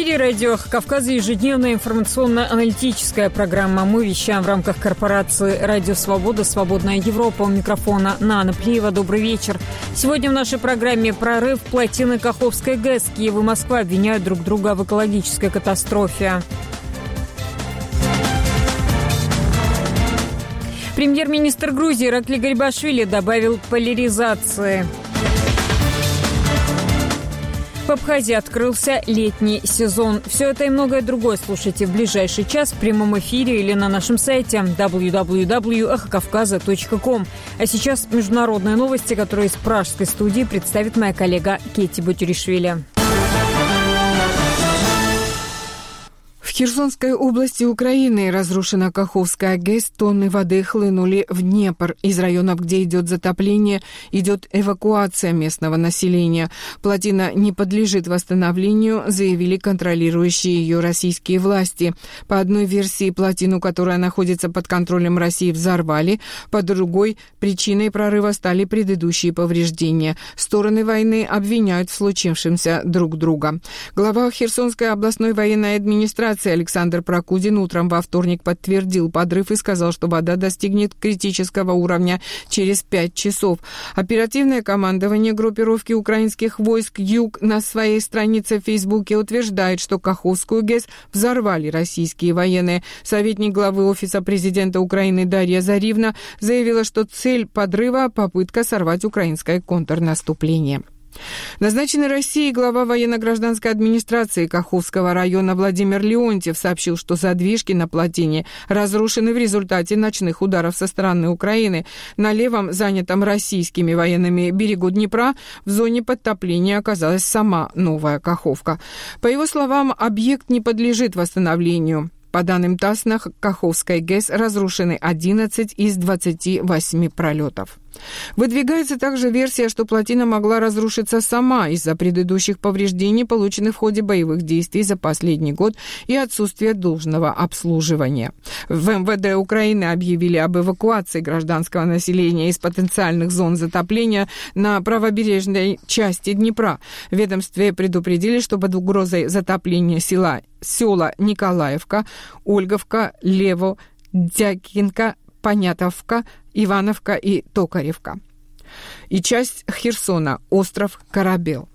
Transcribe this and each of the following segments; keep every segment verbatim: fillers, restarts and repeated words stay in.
эфире радио «Кавказ», ежедневная информационно-аналитическая программа. Мы вещаем в рамках корпорации «Радио Свобода», «Свободная Европа». У микрофона Нана Плиева. Добрый вечер. Сегодня в нашей программе прорыв плотины Каховской ГЭС. Киев и Москва обвиняют друг друга в экологической катастрофе. Премьер-министр Грузии Иракли Гарибашвили добавил поляризации. В Абхазии открылся летний сезон. Все это и многое другое слушайте в ближайший час в прямом эфире или на нашем сайте дабл ю дабл ю дабл ю точка эхо кавказа точка ком. А сейчас международные новости, которые из пражской студии представит моя коллега Кетти Батюришвили. В Херсонской области Украины разрушена Каховская ГЭС, тонны воды хлынули в Днепр. Из районов, где идет затопление, идет эвакуация местного населения. Плотина не подлежит восстановлению, заявили контролирующие ее российские власти. По одной версии, плотину, которая находится под контролем России, взорвали, по другой причиной прорыва стали предыдущие повреждения. Стороны войны обвиняют в случившемся друг друга. Глава Херсонской областной военной администрации Александр Прокудин утром во вторник подтвердил подрыв и сказал, что вода достигнет критического уровня через пять часов. Оперативное командование группировки украинских войск «Юг» на своей странице в Фейсбуке утверждает, что Каховскую ГЭС взорвали российские военные. Советник главы Офиса президента Украины Дарья Заривна заявила, что цель подрыва – попытка сорвать украинское контрнаступление. Назначенный Россией глава военно-гражданской администрации Каховского района Владимир Леонтьев сообщил, что задвижки на плотине разрушены в результате ночных ударов со стороны Украины. На левом, занятом российскими военными берегу Днепра, в зоне подтопления оказалась сама Новая Каховка. По его словам, объект не подлежит восстановлению. По данным ТАСС, на Каховской ГЭС разрушены одиннадцать из двадцати восьми пролетов. Выдвигается также версия, что плотина могла разрушиться сама из-за предыдущих повреждений, полученных в ходе боевых действий за последний год и отсутствия должного обслуживания. В эм вэ дэ Украины объявили об эвакуации гражданского населения из потенциальных зон затопления на правобережной части Днепра. В ведомстве предупредили, что под угрозой затопления села, села Николаевка, Ольговка, Лево, Дякинка, Понятовка, Ивановка и Токаревка. И часть Херсона, остров Корабел.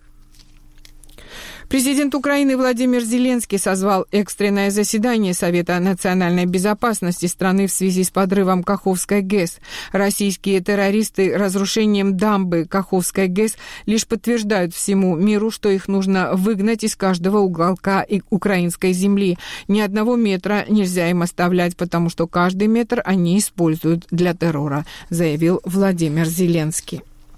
Президент Украины Владимир Зеленский созвал экстренное заседание Совета национальной безопасности страны в связи с подрывом Каховской ГЭС. Российские террористы разрушением дамбы Каховской ГЭС лишь подтверждают всему миру, что их нужно выгнать из каждого уголка украинской земли. Ни одного метра нельзя им оставлять, потому что каждый метр они используют для террора, заявил Владимир Зеленский.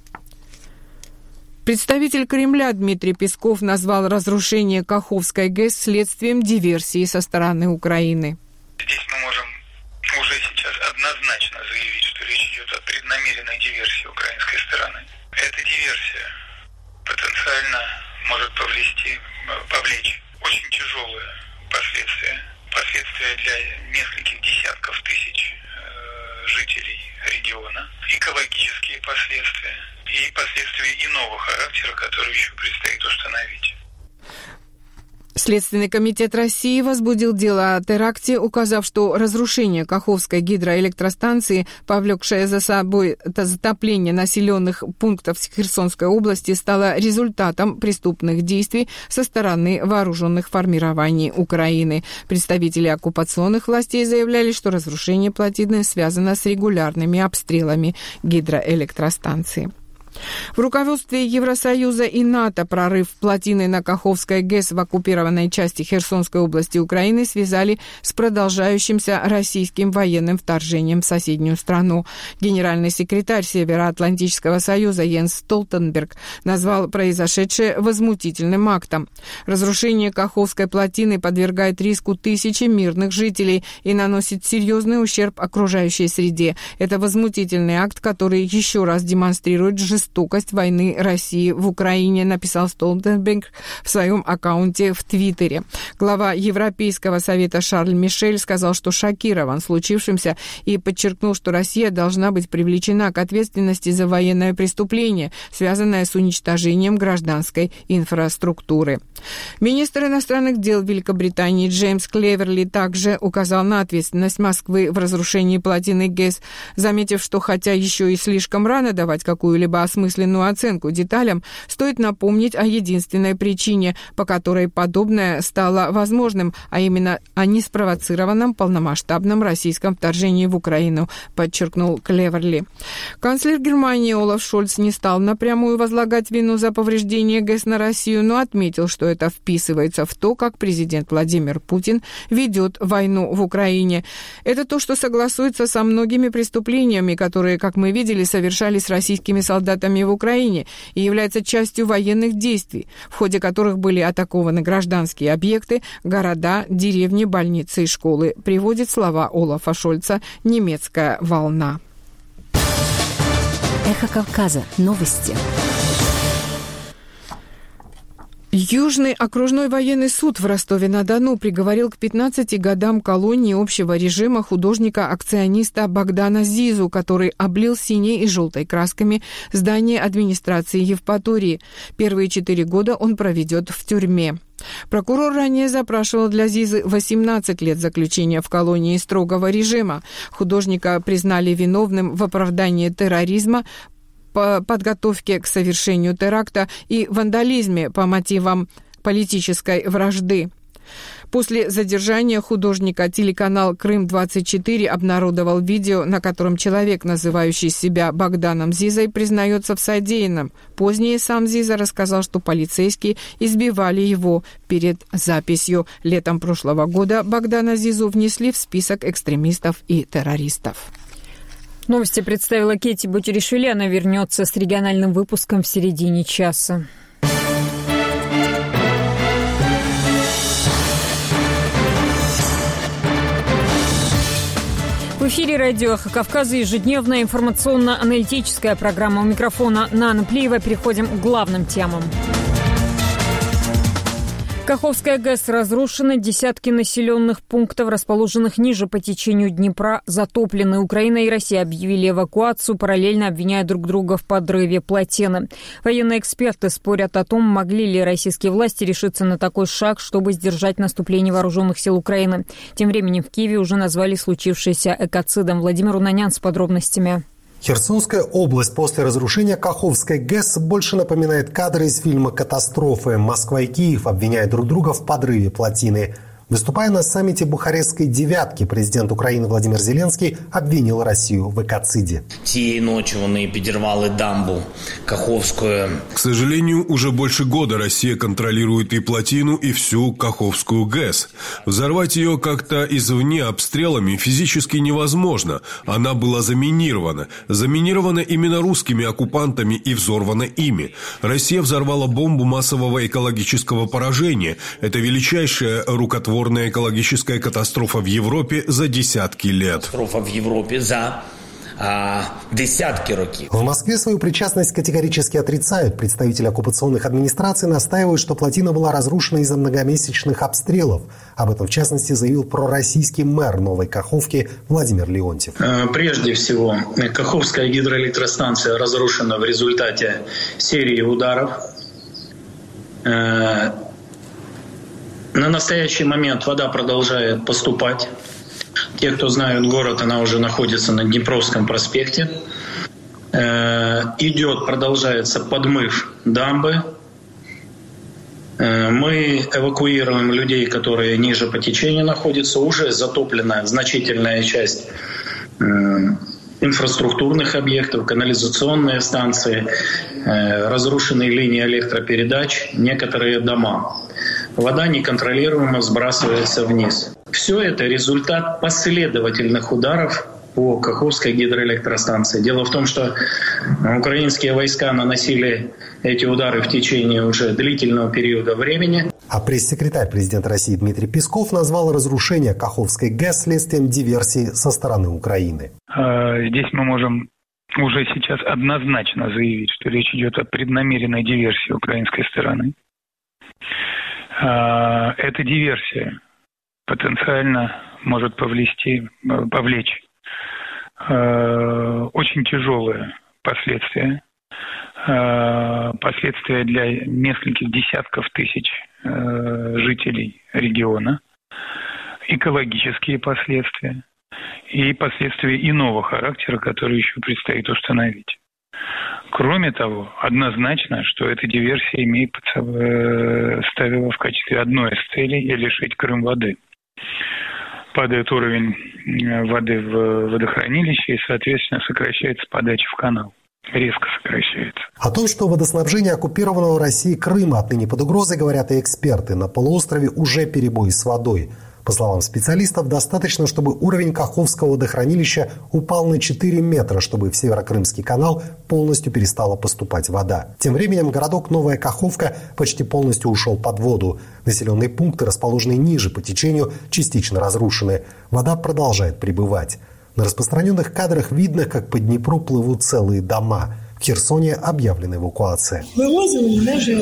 Представитель Кремля Дмитрий Песков назвал разрушение Каховской ГЭС следствием диверсии со стороны Украины. Здесь мы можем уже сейчас однозначно заявить, что речь идет о преднамеренной диверсии украинской стороны. Эта диверсия потенциально может повлечь, повлечь очень тяжелые последствия, последствия для нескольких десятков тысяч жителей региона, экологические последствия и последствия иного характера, которые еще предстоит установить. Следственный комитет России возбудил дело о теракте, указав, что разрушение Каховской гидроэлектростанции, повлекшее за собой это затопление населенных пунктов Херсонской области, стало результатом преступных действий со стороны вооруженных формирований Украины. Представители оккупационных властей заявляли, что разрушение плотины связано с регулярными обстрелами гидроэлектростанции. В руководстве Евросоюза и НАТО прорыв плотины на Каховской ГЭС в оккупированной части Херсонской области Украины связали с продолжающимся российским военным вторжением в соседнюю страну. Генеральный секретарь Североатлантического союза Йенс Столтенберг назвал произошедшее возмутительным актом. Разрушение Каховской плотины подвергает риску тысячи мирных жителей и наносит серьезный ущерб окружающей среде. Это возмутительный акт, который еще раз демонстрирует жестокость жестокость войны России в Украине, написал Столтенберг в своем аккаунте в Твиттере. Глава Европейского совета Шарль Мишель сказал, что шокирован случившимся и подчеркнул, что Россия должна быть привлечена к ответственности за военное преступление, связанное с уничтожением гражданской инфраструктуры. Министр иностранных дел Великобритании Джеймс Клеверли также указал на ответственность Москвы в разрушении плотины ГЭС, заметив, что хотя еще и слишком рано давать какую-либо осмысленную оценку деталям, стоит напомнить о единственной причине, по которой подобное стало возможным, а именно о неспровоцированном полномасштабном российском вторжении в Украину, подчеркнул Клеверли. Канцлер Германии Олаф Шольц не стал напрямую возлагать вину за повреждение ГЭС на Россию, но отметил, что это вписывается в то, как президент Владимир Путин ведет войну в Украине. Это то, что согласуется со многими преступлениями, которые, как мы видели, совершались российскими солдатами в Украине и является частью военных действий, в ходе которых были атакованы гражданские объекты, города, деревни, больницы и школы, приводит слова Олафа Шольца «Немецкая волна». Эхо Кавказа. Новости. Южный окружной военный суд в Ростове-на-Дону приговорил к пятнадцати годам колонии общего режима художника-акциониста Богдана Зизу, который облил синей и желтой красками здание администрации Евпатории. Первые четыре года он проведет в тюрьме. Прокурор ранее запрашивал для Зизы восемнадцать лет заключения в колонии строгого режима. Художника признали виновным в оправдании терроризма, по подготовке к совершению теракта и вандализме по мотивам политической вражды. После задержания художника телеканал «Крым-двадцать четыре» обнародовал видео, на котором человек, называющий себя Богданом Зизой, признается в содеянном. Позднее сам Зиза рассказал, что полицейские избивали его перед записью. Летом прошлого года Богдана Зизу внесли в список экстремистов и террористов. Новости представила Кетти Бутеришвили. Она вернется с региональным выпуском в середине часа. В эфире радио «Эхо Кавказа» ежедневная информационно-аналитическая программа. У микрофона Нана Плиева. Переходим к главным темам. Каховская ГЭС разрушена, десятки населенных пунктов, расположенных ниже по течению Днепра, затоплены. Украина и Россия объявили эвакуацию, параллельно обвиняя друг друга в подрыве плотины. Военные эксперты спорят о том, могли ли российские власти решиться на такой шаг, чтобы сдержать наступление вооруженных сил Украины. Тем временем в Киеве уже назвали случившееся экоцидом. Владимир Унанян с подробностями. Херсонская область после разрушения Каховской ГЭС больше напоминает кадры из фильма «Катастрофы». Москва и Киев обвиняют друг друга в подрыве плотины. Выступая на саммите Бухарестской девятки, президент Украины Владимир Зеленский обвинил Россию в экоциде. Тієї ночі вони підірвали дамбу Каховскую. К сожалению, уже больше года Россия контролирует и плотину, и всю Каховскую ГЭС. Взорвать ее как-то извне обстрелами физически невозможно. Она была заминирована. Заминирована именно русскими оккупантами и взорвана ими. Россия взорвала бомбу массового экологического поражения. Это величайшая рукотворная экологическая катастрофа в Европе за десятки лет. Катастрофа в Европе за а, десятки років. В Москве свою причастность категорически отрицают. Представители оккупационных администраций настаивают, что плотина была разрушена из-за многомесячных обстрелов. Об этом, в частности, заявил пророссийский мэр Новой Каховки Владимир Леонтьев. Прежде всего, Каховская гидроэлектростанция разрушена в результате серии ударов. На настоящий момент вода продолжает поступать. Те, кто знают город, она уже находится на Днепровском проспекте. Идет, продолжается подмыв дамбы. Мы эвакуируем людей, которые ниже по течению находятся. Уже затоплена значительная часть инфраструктурных объектов, канализационные станции, разрушенные линии электропередач, некоторые дома. Вода неконтролируемо сбрасывается вниз. Все это результат последовательных ударов по Каховской гидроэлектростанции. Дело в том, что украинские войска наносили эти удары в течение уже длительного периода времени. А пресс-секретарь президента России Дмитрий Песков назвал разрушение Каховской ГЭС следствием диверсии со стороны Украины. Здесь мы можем уже сейчас однозначно заявить, что речь идет о преднамеренной диверсии украинской стороны. Эта диверсия потенциально может повлечь, повлечь очень тяжелые последствия последствия для нескольких десятков тысяч жителей региона, экологические последствия и последствия иного характера, которые еще предстоит установить. Кроме того, однозначно, что эта диверсия имеет под собой, ставила в качестве одной из целей лишить Крым воды. Падает уровень воды в водохранилище и, соответственно, сокращается подача в канал. Резко сокращается. О том, что водоснабжение оккупированного Россией Крыма отныне под угрозой, говорят и эксперты. На полуострове уже перебои с водой. По словам специалистов, достаточно, чтобы уровень Каховского водохранилища упал на четыре метра, чтобы в Северокрымский канал полностью перестала поступать вода. Тем временем городок Новая Каховка почти полностью ушел под воду. Населенные пункты, расположенные ниже по течению, частично разрушены. Вода продолжает прибывать. На распространенных кадрах видно, как по Днепру плывут целые дома. В Херсоне объявлена эвакуация. Вывозили даже.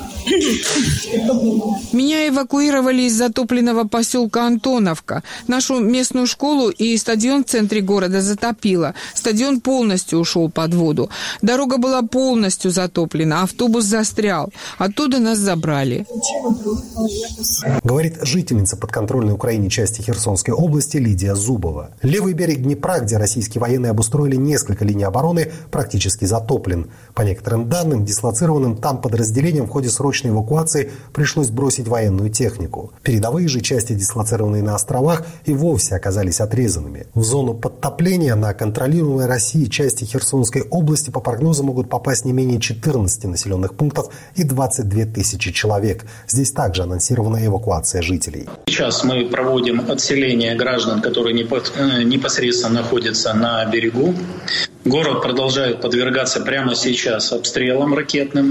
Меня эвакуировали из затопленного поселка Антоновка. Нашу местную школу и стадион в центре города затопило. Стадион полностью ушел под воду. Дорога была полностью затоплена, автобус застрял. Оттуда нас забрали. Говорит жительница подконтрольной Украине части Херсонской области Лидия Зубова. Левый берег Днепра, где российские военные обустроили несколько линий обороны, практически затоплен. По некоторым данным, дислоцированным там подразделениям в ходе срочной эвакуации пришлось бросить военную технику. Передовые же части, дислоцированные на островах, и вовсе оказались отрезанными. В зону подтопления на контролируемой Россией части Херсонской области по прогнозам могут попасть не менее четырнадцати населенных пунктов и двадцать две тысячи человек. Здесь также анонсирована эвакуация жителей. Сейчас мы проводим отселение граждан, которые непосредственно находятся на берегу. Город продолжает подвергаться прямо сейчас обстрелам ракетным.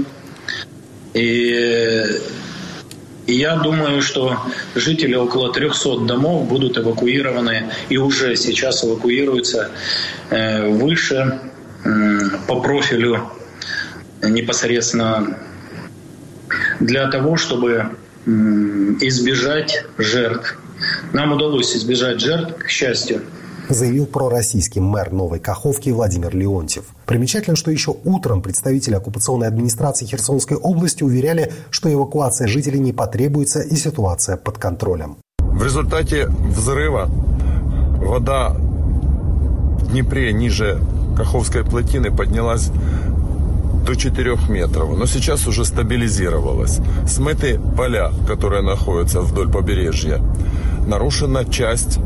И, и я думаю, что жители около трехсот домов будут эвакуированы и уже сейчас эвакуируются э, выше э, по профилю непосредственно для того, чтобы э, избежать жертв. Нам удалось избежать жертв, к счастью. Заявил пророссийский мэр Новой Каховки Владимир Леонтьев. Примечательно, что еще утром представители оккупационной администрации Херсонской области уверяли, что эвакуация жителей не потребуется и ситуация под контролем. В результате взрыва вода в Днепре ниже Каховской плотины поднялась до четырёх метров, но сейчас уже стабилизировалась. Смыты поля, которые находятся вдоль побережья. Нарушена часть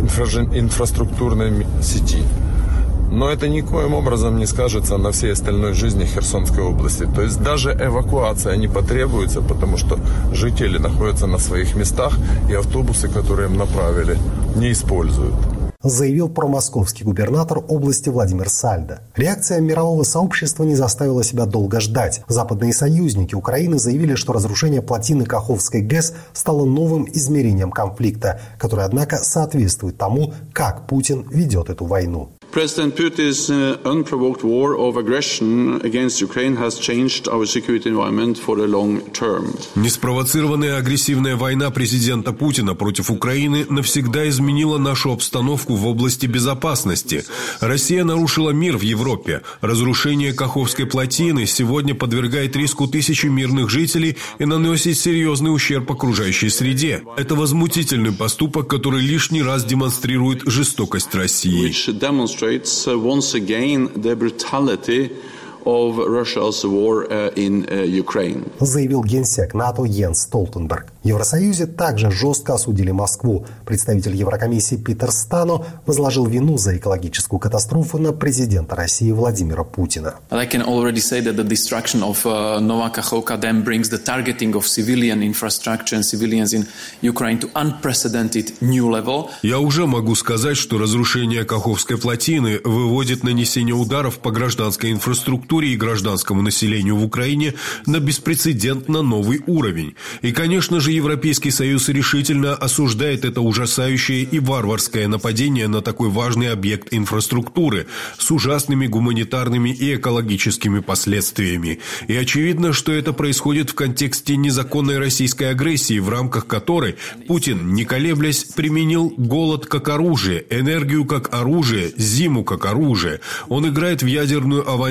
инфраструктурной сети. Но это никоим образом не скажется на всей остальной жизни Херсонской области. То есть даже эвакуация не потребуется, потому что жители находятся на своих местах, и автобусы, которые им направили, не используют. Заявил промосковский губернатор области Владимир Сальдо. Реакция мирового сообщества не заставила себя долго ждать. Западные союзники Украины заявили, что разрушение плотины Каховской ГЭС стало новым измерением конфликта, которое, однако, соответствует тому, как Путин ведет эту войну. President Putin's uh, unprovoked war of aggression against Ukraine has changed our security environment for the long term. Неспровоцированная агрессивная война президента Путина против Украины навсегда изменила нашу обстановку в области безопасности. Россия нарушила мир в Европе. Разрушение Каховской плотины сегодня подвергает риску тысячи мирных жителей и наносит серьезный ущерб окружающей среде. Это возмутительный поступок, который лишний раз демонстрирует жестокость России. Once again the brutality of Russia's war in Ukraine. Заявил генсек НАТО Йенс Столтенберг. В Евросоюзе также жестко осудили Москву. Представитель Еврокомиссии Питер Стано возложил вину за экологическую катастрофу на президента России Владимира Путина. I can already say that the destruction of uh, Nova Kakhovka dam brings the targeting of civilian infrastructure and civilians in Ukraine to unprecedented new level. Я уже могу сказать, что разрушение Каховской плотины выводит нанесение ударов по гражданской инфраструктуре и гражданскому населению в Украине на беспрецедентно новый уровень. И, конечно же, Европейский Союз решительно осуждает это ужасающее и варварское нападение на такой важный объект инфраструктуры с ужасными гуманитарными и экологическими последствиями. И очевидно, что это происходит в контексте незаконной российской агрессии, в рамках которой Путин, не колеблясь, применил голод как оружие, энергию как оружие, зиму как оружие. Он играет в ядерную авантюру с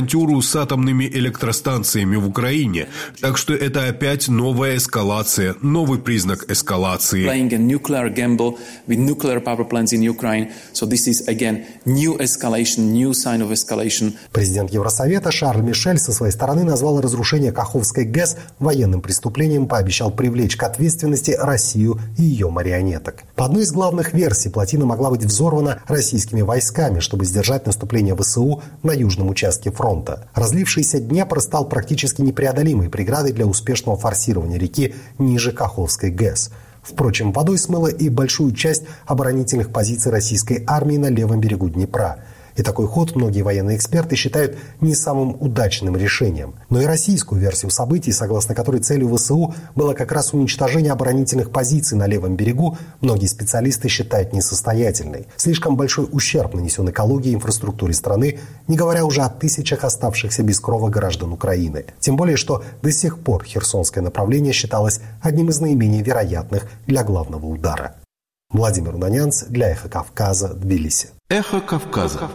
с атомными электростанциями в Украине. Так что это опять новая эскалация, новый признак эскалации. Playing a nuclear gamble with nuclear power plants in Ukraine. So this is again new escalation, new sign of escalation. Президент Евросовета Шарль Мишель со своей стороны назвал разрушение Каховской ГЭС военным преступлением, пообещал привлечь к ответственности Россию и ее марионеток. По одной из главных версий, плотина могла быть взорвана российскими войсками, чтобы сдержать наступление ВСУ на южном участке фронта. Разлившийся Днепр стал практически непреодолимой преградой для успешного форсирования реки ниже Каховской ГЭС. Впрочем, водой смыло и большую часть оборонительных позиций российской армии на левом берегу Днепра. И такой ход многие военные эксперты считают не самым удачным решением. Но и российскую версию событий, согласно которой целью ВСУ было как раз уничтожение оборонительных позиций на левом берегу, многие специалисты считают несостоятельной. Слишком большой ущерб нанесен экологии и инфраструктуре страны, не говоря уже о тысячах оставшихся без крова граждан Украины. Тем более, что до сих пор Херсонское направление считалось одним из наименее вероятных для главного удара. Владимир Унанянц для «Эхо Кавказа», Тбилиси. «Эхо Кавказа».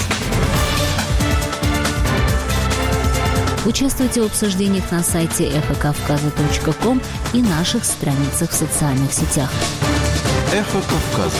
Участвуйте в обсуждениях на сайте эхо кавказа точка ком и наших страницах в социальных сетях. «Эхо Кавказа».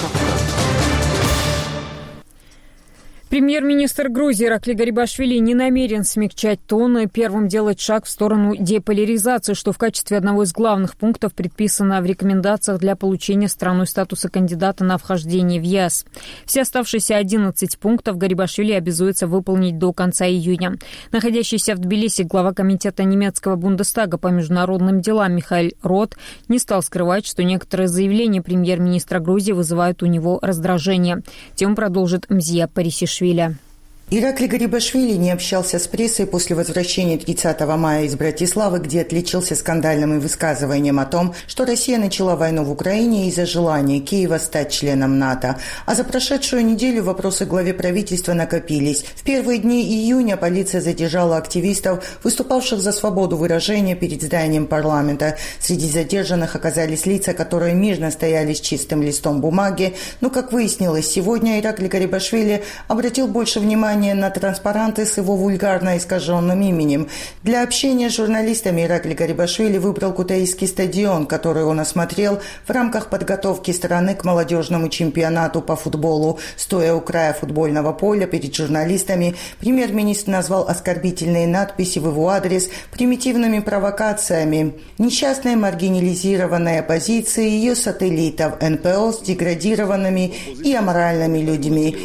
Премьер-министр Грузии Иракли Гарибашвили не намерен смягчать тон и первым делать шаг в сторону деполяризации, что в качестве одного из главных пунктов предписано в рекомендациях для получения страной статуса кандидата на вхождение в ЕС. Все оставшиеся одиннадцать пунктов Гарибашвили обязуется выполнить до конца июня. Находящийся в Тбилиси глава комитета немецкого Бундестага по международным делам Михаэль Рот не стал скрывать, что некоторые заявления премьер-министра Грузии вызывают у него раздражение. Тему продолжит Мзия Парисишвили. Иракли Гарибашвили не общался с прессой после возвращения тридцатого мая из Братиславы, где отличился скандальным высказыванием о том, что Россия начала войну в Украине из-за желания Киева стать членом НАТО. А за прошедшую неделю вопросы к главе правительства накопились. В первые дни июня полиция задержала активистов, выступавших за свободу выражения перед зданием парламента. Среди задержанных оказались лица, которые мирно стояли с чистым листом бумаги. Но, как выяснилось, сегодня Иракли Гарибашвили обратил больше внимания на транспаранты с его вульгарно искаженным именем. Для общения с журналистами Иракли Гарибашвили выбрал Кутаисский стадион, который он осмотрел в рамках подготовки страны к молодежному чемпионату по футболу. Стоя у края футбольного поля перед журналистами, премьер-министр назвал оскорбительные надписи в его адрес примитивными провокациями. Несчастная маргинализированная оппозиция и ее сателлитов эн пэ о с деградированными и аморальными людьми.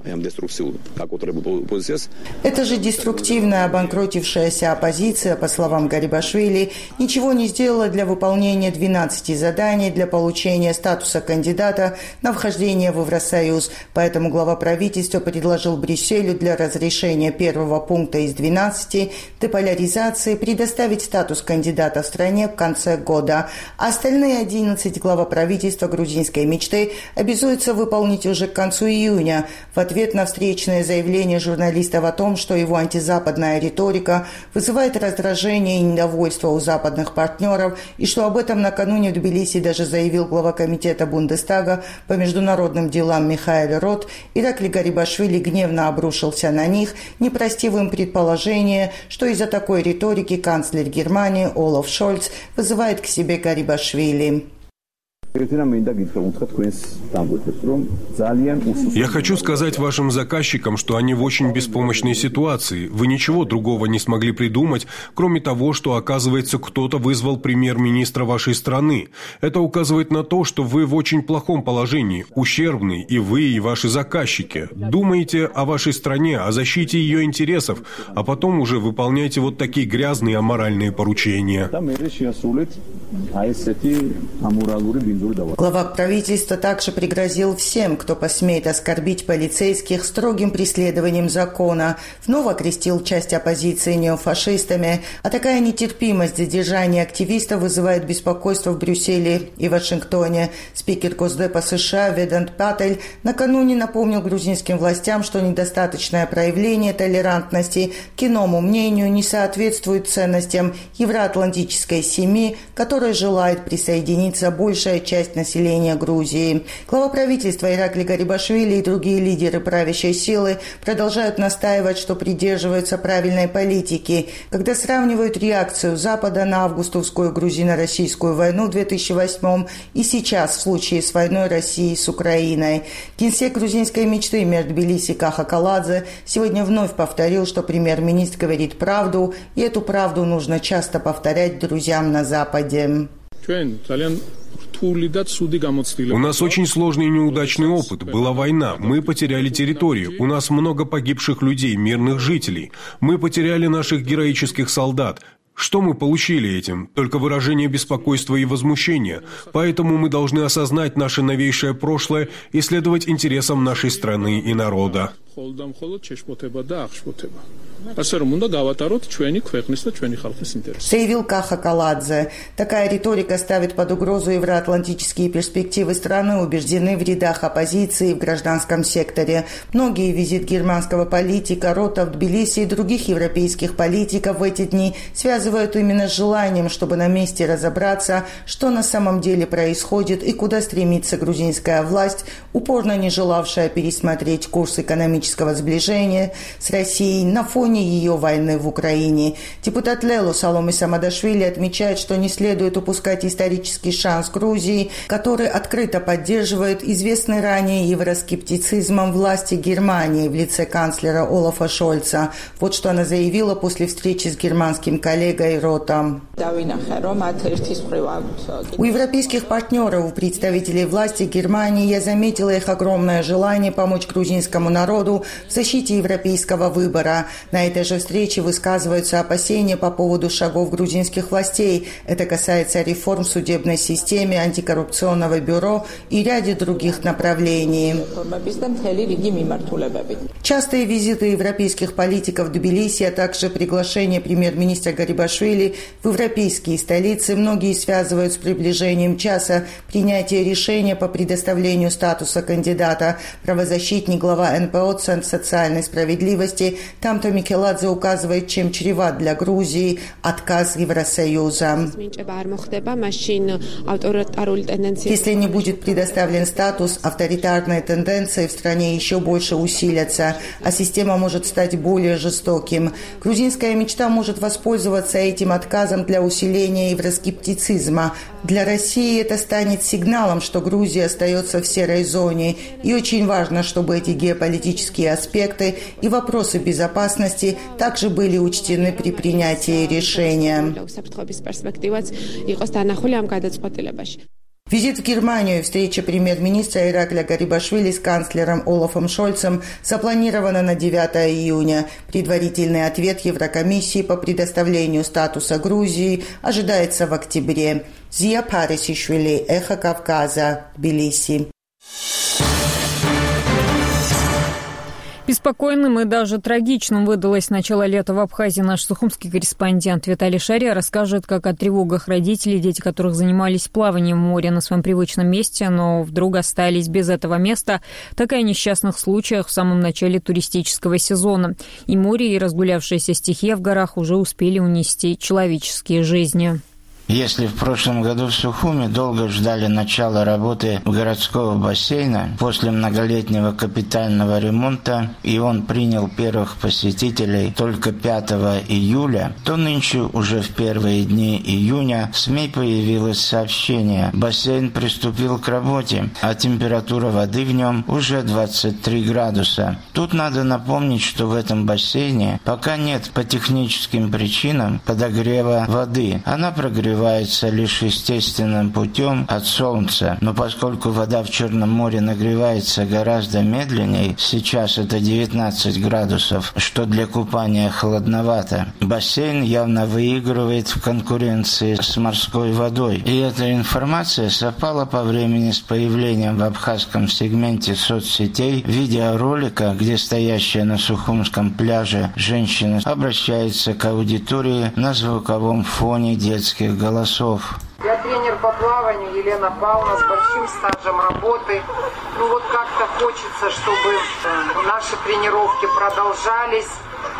Это же деструктивная обанкротившаяся оппозиция, по словам Гарибашвили, ничего не сделала для выполнения двенадцати заданий для получения статуса кандидата на вхождение в Евросоюз. Поэтому глава правительства предложил Брюсселю для разрешения первого пункта из двенадцати деполяризации предоставить статус кандидата в стране в конце года. А остальные одиннадцать глава правительства грузинской мечты обязуются выполнить уже к концу июня. В ответ на встречное заявление журналистов о том, что его антизападная риторика вызывает раздражение и недовольство у западных партнеров, и что об этом накануне в Тбилиси даже заявил глава комитета Бундестага по международным делам Михаэль Рот, Иракли Гарибашвили гневно обрушился на них, не простив им предположение, что из-за такой риторики канцлер Германии Олаф Шольц вызывает к себе Гарибашвили. Я хочу сказать вашим заказчикам, что они в очень беспомощной ситуации. Вы ничего другого не смогли придумать, кроме того, что, оказывается, кто-то вызвал премьер-министра вашей страны. Это указывает на то, что вы в очень плохом положении, ущербный, и вы, и ваши заказчики. Думаете о вашей стране, о защите ее интересов, а потом уже выполняйте вот такие грязные аморальные поручения. Глава правительства также пригрозил всем, кто посмеет оскорбить полицейских, строгим преследованием закона. Вновь окрестил часть оппозиции неофашистами. А такая нетерпимость задержания активистов вызывает беспокойство в Брюсселе и Вашингтоне. Спикер Госдепа США Ведант Патель накануне напомнил грузинским властям, что недостаточное проявление толерантности к иному мнению не соответствует ценностям евроатлантической семьи, которой желает присоединиться большая часть часть населения Грузии. Глава правительства Иракли Гарибашвили и другие лидеры правящей силы продолжают настаивать, что придерживаются правильной политики, когда сравнивают реакцию Запада на августовскую грузино-российскую войну в две тысячи восьмом и сейчас в случае с войной России с Украиной. Генсек грузинской мечты мэр Тбилиси Каха Каладзе сегодня вновь повторил, что премьер-министр говорит правду, и эту правду нужно часто повторять друзьям на Западе. У нас очень сложный и неудачный опыт. Была война. Мы потеряли территорию. У нас много погибших людей, мирных жителей. Мы потеряли наших героических солдат. Что мы получили этим? Только выражение беспокойства и возмущения. Поэтому мы должны осознать наше новейшее прошлое и следовать интересам нашей страны и народа. Заявил Каха Каладзе. Такая риторика ставит под угрозу евроатлантические перспективы страны, убеждены в рядах оппозиции в гражданском секторе. Многие визит германского политика, Рота в Тбилиси и других европейских политиков в эти дни связывают именно с желанием, чтобы на месте разобраться, что на самом деле происходит и куда стремится грузинская власть, упорно не желавшая пересмотреть курс экономического сближения с Россией на фоне ее войны в Украине. Депутат Лелу Саломи Самадашвили отмечает, что не следует упускать исторический шанс Грузии, который открыто поддерживает известный ранее евроскептицизмом власти Германии в лице канцлера Олафа Шольца. Вот что она заявила после встречи с германским коллегой Ротом. У европейских партнеров, у представителей власти Германии я заметила их огромное желание помочь грузинскому народу в защите европейского выбора. На этой же встрече высказываются опасения по поводу шагов грузинских властей. Это касается реформ в судебной системе, антикоррупционного бюро и ряде других направлений. Частые визиты европейских политиков в Тбилиси, а также приглашение премьер-министра Гарибашвили в европейские столицы многие связывают с приближением часа принятия решения по предоставлению статуса кандидата. Правозащитник, глава эн пэ о «Центр социальной справедливости» Тамто Микеладзе указывает, чем чреват для Грузии отказ Евросоюза. Если не будет предоставлен статус, авторитарные тенденции в стране еще больше усилятся, а система может стать более жестоким. Грузинская мечта может воспользоваться этим отказом для усиления евроскептицизма. Для России это станет сигналом, что Грузия остается в серой зоне. И очень важно, чтобы эти геополитические аспекты и вопросы безопасности также были учтены при принятии решения. Визит в Германию и встреча премьер-министра Иракля Гарибашвили с канцлером Олафом Шольцем запланирована на девятое июня. Предварительный ответ Еврокомиссии по предоставлению статуса Грузии ожидается в октябре. Зия Парисишвили, Эхо Кавказа, Тбилиси. Беспокойным и даже трагичным выдалось начало лета в Абхазии. Наш сухумский корреспондент Виталий Шария расскажет, как о тревогах родителей, дети которых занимались плаванием в море на своем привычном месте, но вдруг остались без этого места, так и о несчастных случаях в самом начале туристического сезона. И море, и разгулявшаяся стихия в горах уже успели унести человеческие жизни. Если в прошлом году в Сухуми долго ждали начала работы городского бассейна, после многолетнего капитального ремонта, и он принял первых посетителей только пятого июля, то нынче уже в первые дни июня в СМИ появилось сообщение: бассейн приступил к работе, а температура воды в нем уже двадцать три градуса. Тут надо напомнить, что в этом бассейне пока нет по техническим причинам подогрева воды. Она прогревается лишь естественным путем от солнца. Но поскольку вода в Черном море нагревается гораздо медленнее, сейчас это девятнадцать градусов, что для купания холодновато, бассейн явно выигрывает в конкуренции с морской водой. И эта информация совпала по времени с появлением в абхазском сегменте соцсетей видеоролика, где стоящая на Сухумском пляже женщина обращается к аудитории на звуковом фоне детских голосов. Я тренер по плаванию Елена Павловна с большим стажем работы. Ну вот как-то хочется, чтобы наши тренировки продолжались.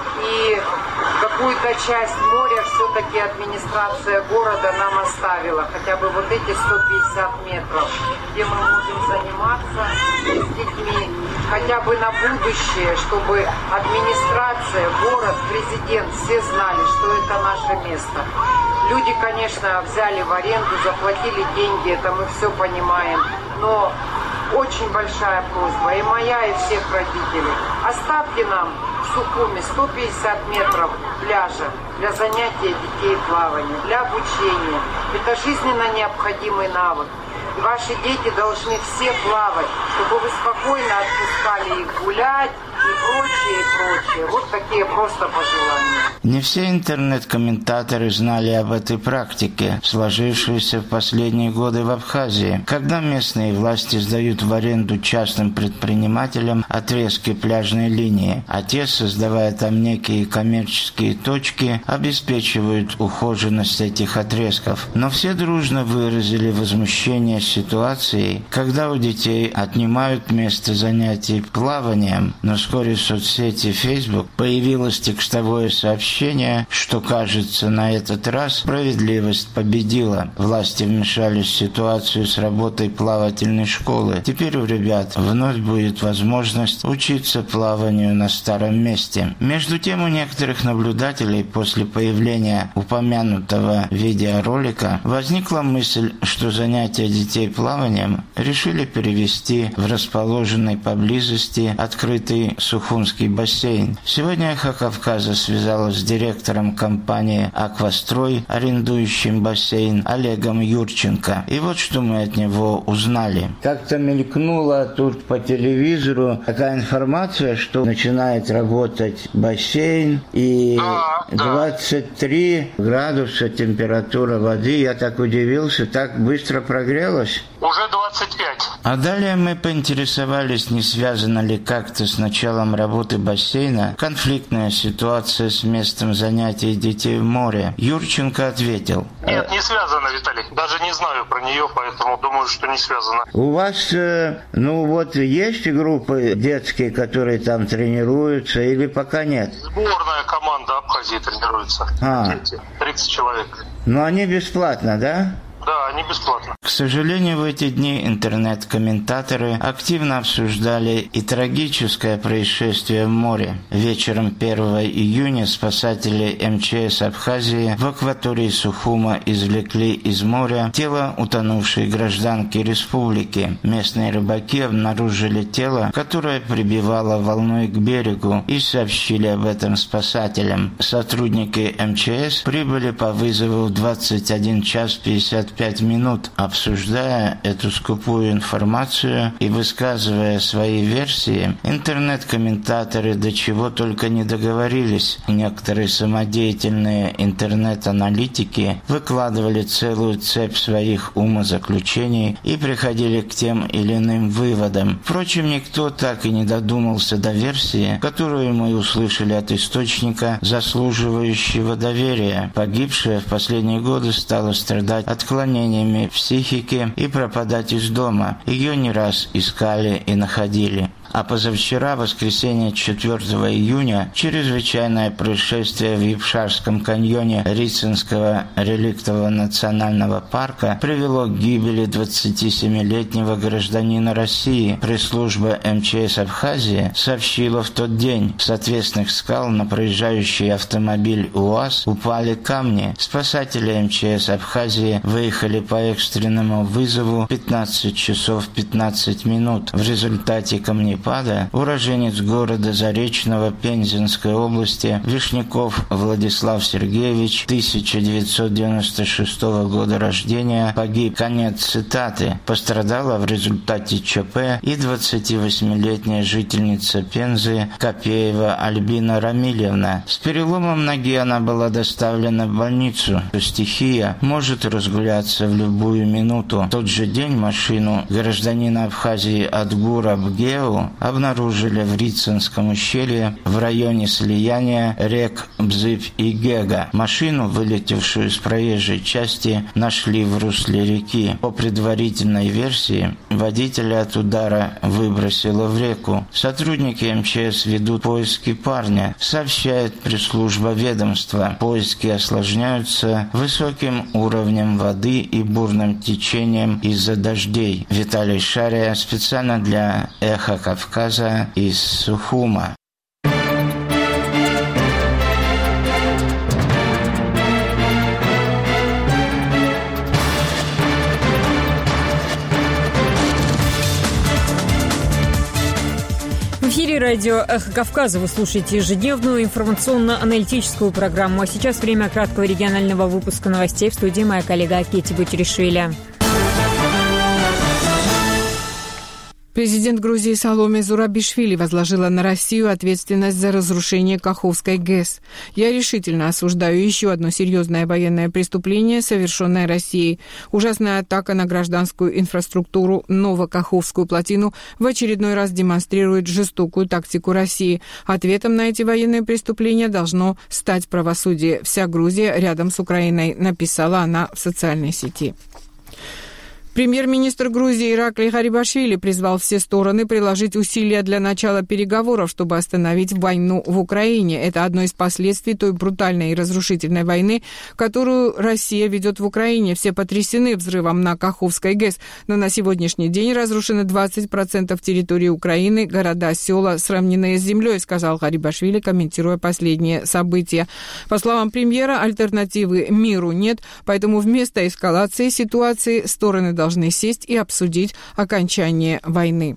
И какую-то часть моря все-таки администрация города нам оставила. Хотя бы вот эти сто пятьдесят метров, где мы можем заниматься с детьми. Хотя бы на будущее, чтобы администрация, город, президент все знали, что это наше место. Люди, конечно, взяли в аренду, заплатили деньги, это мы все понимаем. Но очень большая просьба, и моя, и всех родителей. Оставьте нам в Сухуми сто пятьдесят метров пляжа для занятия детей плаванием, для обучения. Это жизненно необходимый навык. И ваши дети должны все плавать, чтобы вы спокойно отпускали их гулять и прочее, и прочее. Вот такие просто пожелания. Не все интернет-комментаторы знали об этой практике, сложившейся в последние годы в Абхазии, когда местные власти сдают в аренду частным предпринимателям отрезки пляжной линии, а те, создавая там некие коммерческие точки, обеспечивают ухоженность этих отрезков. Но все дружно выразили возмущение ситуацией, когда у детей отнимают место занятий плаванием, но вскоре в соцсети Facebook появилось текстовое сообщение, что, кажется, на этот раз справедливость победила. Власти вмешались в ситуацию с работой плавательной школы. Теперь у ребят вновь будет возможность учиться плаванию на старом месте. Между тем, у некоторых наблюдателей после появления упомянутого видеоролика возникла мысль, что занятия детей плаванием решили перевести в расположенный поблизости открытый Сухумский бассейн. Сегодня «Эхо Кавказа» связалась с директором компании «Аквастрой», арендующим бассейн, Олегом Юрченко. И вот что мы от него узнали. Как-то мелькнула тут по телевизору такая информация, что начинает работать бассейн, и двадцать три градуса температура воды. Я так удивился, так быстро прогрелась. Уже двадцать пять. А далее мы поинтересовались, не связано ли как-то с началом работы бассейна конфликтная ситуация с местом занятий детей в море. Юрченко ответил: Нет, не связано, Виталий. Даже не знаю про нее, поэтому думаю, что не связано. У вас, ну вот, есть группы детские, которые там тренируются, или пока нет? Сборная команда Абхазии тренируется. А. Дети, тридцать человек. Но они бесплатно, да? Да, они бесплатно. К сожалению, в эти дни интернет-комментаторы активно обсуждали и трагическое происшествие в море. Вечером первого июня спасатели эм че эс Абхазии в акватории Сухума извлекли из моря тело утонувшей гражданки республики. Местные рыбаки обнаружили тело, которое прибивало волной к берегу, и сообщили об этом спасателям. Сотрудники эм че эс прибыли по вызову в двадцать один час пятьдесят пять минут. Обсуждая эту скупую информацию и высказывая свои версии, интернет-комментаторы до чего только не договорились. Некоторые самодеятельные интернет-аналитики выкладывали целую цепь своих умозаключений и приходили к тем или иным выводам. Впрочем, никто так и не додумался до версии, которую мы услышали от источника, заслуживающего доверия. Погибшая в последние годы стала страдать отклонениями психики и пропадать из дома. Ее не раз искали и находили. А позавчера, воскресенье четвёртого июня, чрезвычайное происшествие в Епшарском каньоне Рицинского реликтового национального парка привело к гибели двадцатисемилетнего гражданина России. Пресс-служба эм че эс Абхазии сообщила в тот день: с отвесных скал на проезжающий автомобиль УАЗ упали камни. Спасатели эм че эс Абхазии выехали по экстренному вызову пятнадцать часов пятнадцать минут. В результате камнепада уроженец города Заречного Пензенской области Вишняков Владислав Сергеевич, тысяча девятьсот девяносто шестого года рождения, погиб. Конец цитаты. Пострадала в результате ЧП и двадцативосьмилетняя жительница Пензы Копеева Альбина Рамильевна. С переломом ноги она была доставлена в больницу. Стихия может разгуляться в любую минуту. В тот же день машину гражданина Абхазии Адгура Бгеу обнаружили в Рицинском ущелье в районе слияния рек Бзып и Гега. Машину, вылетевшую из проезжей части, нашли в русле реки. По предварительной версии, водителя от удара выбросило в реку. Сотрудники эм че эс ведут поиски парня, сообщает пресс-служба ведомства. Поиски осложняются высоким уровнем воды и бурным течением из-за дождей. Виталий Шария специально для «Эхо Кавказа» из Сухума. В эфире радио «Эхо Кавказа». Вы слушаете ежедневную информационно-аналитическую программу. А сейчас время краткого регионального выпуска новостей. В студии моя коллега Кетти Бутиришвили. Президент Грузии Саломе Зурабишвили возложила на Россию ответственность за разрушение Каховской ГЭС. «Я решительно осуждаю еще одно серьезное военное преступление, совершенное Россией. Ужасная атака на гражданскую инфраструктуру, Новокаховскую плотину, в очередной раз демонстрирует жестокую тактику России. Ответом на эти военные преступления должно стать правосудие. Вся Грузия рядом с Украиной», написала она в социальной сети. Премьер-министр Грузии Иракли Гарибашвили призвал все стороны приложить усилия для начала переговоров, чтобы остановить войну в Украине. Это одно из последствий той брутальной и разрушительной войны, которую Россия ведет в Украине. Все потрясены взрывом на Каховской ГЭС, но на сегодняшний день разрушено двадцать процентов территории Украины, города, села сравненные с землей, сказал Гарибашвили, комментируя последние события. По словам премьера, альтернативы миру нет, поэтому вместо эскалации ситуации стороны должны сесть и обсудить окончание войны.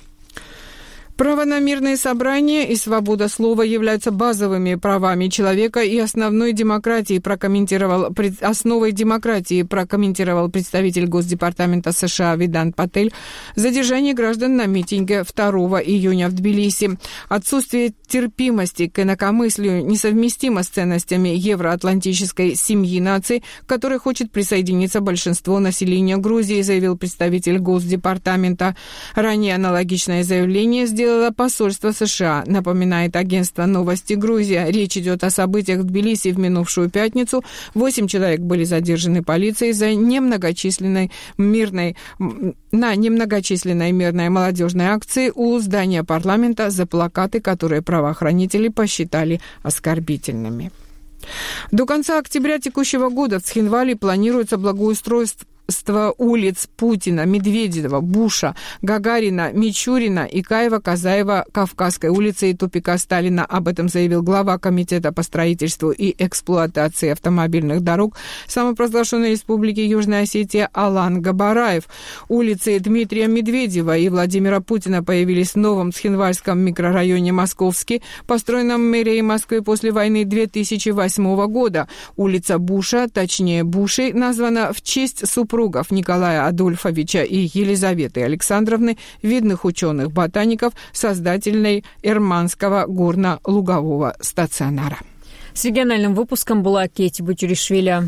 Право на мирные собрания и свобода слова являются базовыми правами человека и основной демократией, прокомментировал, основой демократии, прокомментировал представитель Госдепартамента США Ведант Патель задержание граждан на митинге второго июня в Тбилиси. Отсутствие терпимости к инакомыслию несовместимо с ценностями евроатлантической семьи наций, к которой хочет присоединиться большинство населения Грузии, заявил представитель Госдепартамента. Ранее аналогичное заявление сделало посольство США, напоминает агентство «Новости Грузия». Речь идет о событиях в Тбилиси в минувшую пятницу. Восемь человек были задержаны полицией за немногочисленной мирной, на немногочисленной мирной молодежной акции у здания парламента за плакаты, которые правоохранители посчитали оскорбительными. До конца октября текущего года в Цхинвале планируется благоустройство улиц Путина, Медведева, Буша, Гагарина, Мичурина, Икаева, Казаева, Кавказской улицы и тупика Сталина. Об этом заявил глава Комитета по строительству и эксплуатации автомобильных дорог самопровозглашенной Республики Южная Осетия Алан Габараев. Улицы Дмитрия Медведева и Владимира Путина появились в новом Цхинвальском микрорайоне Московский, построенном мэрией Москвы после войны две тысячи восьмого года. Улица Буша, точнее Бушей, названа в честь супругов Николая Адольфовича и Елизаветы Александровны, видных ученых-ботаников, создательной Эрманского горно-лугового стационара. С региональным выпуском была Кетти Бутиришвили.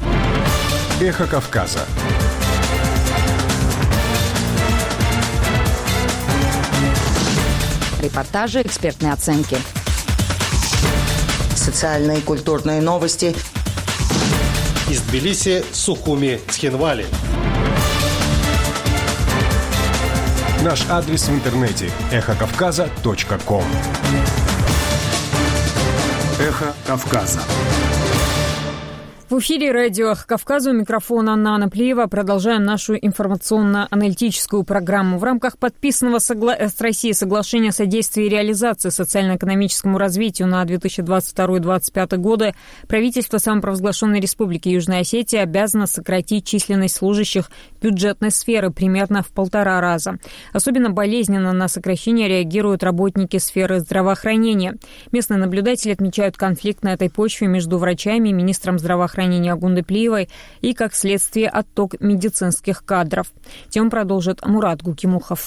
Эхо Кавказа. Репортажи, экспертные оценки. Социальные и культурные новости. Из Тбилиси, Сухуми, Цхинвали. Наш адрес в интернете – эхо кавказа точка ком. Эхо Кавказа. В эфире радио «Эхо Кавказа», у микрофона Анна Анаплиева. Продолжаем нашу информационно-аналитическую программу. В рамках подписанного согла... с Россией соглашения о содействии и реализации социально-экономическому развитию на две тысячи двадцать второй — две тысячи двадцать пятый годы правительство самопровозглашенной Республики Южная Осетия обязано сократить численность служащих бюджетной сферы примерно в полтора раза. Особенно болезненно на сокращение реагируют работники сферы здравоохранения. Местные наблюдатели отмечают конфликт на этой почве между врачами и министром здравоохранения Агундаплиевой и, как следствие, отток медицинских кадров. Тему продолжит Мурат Гукимухов.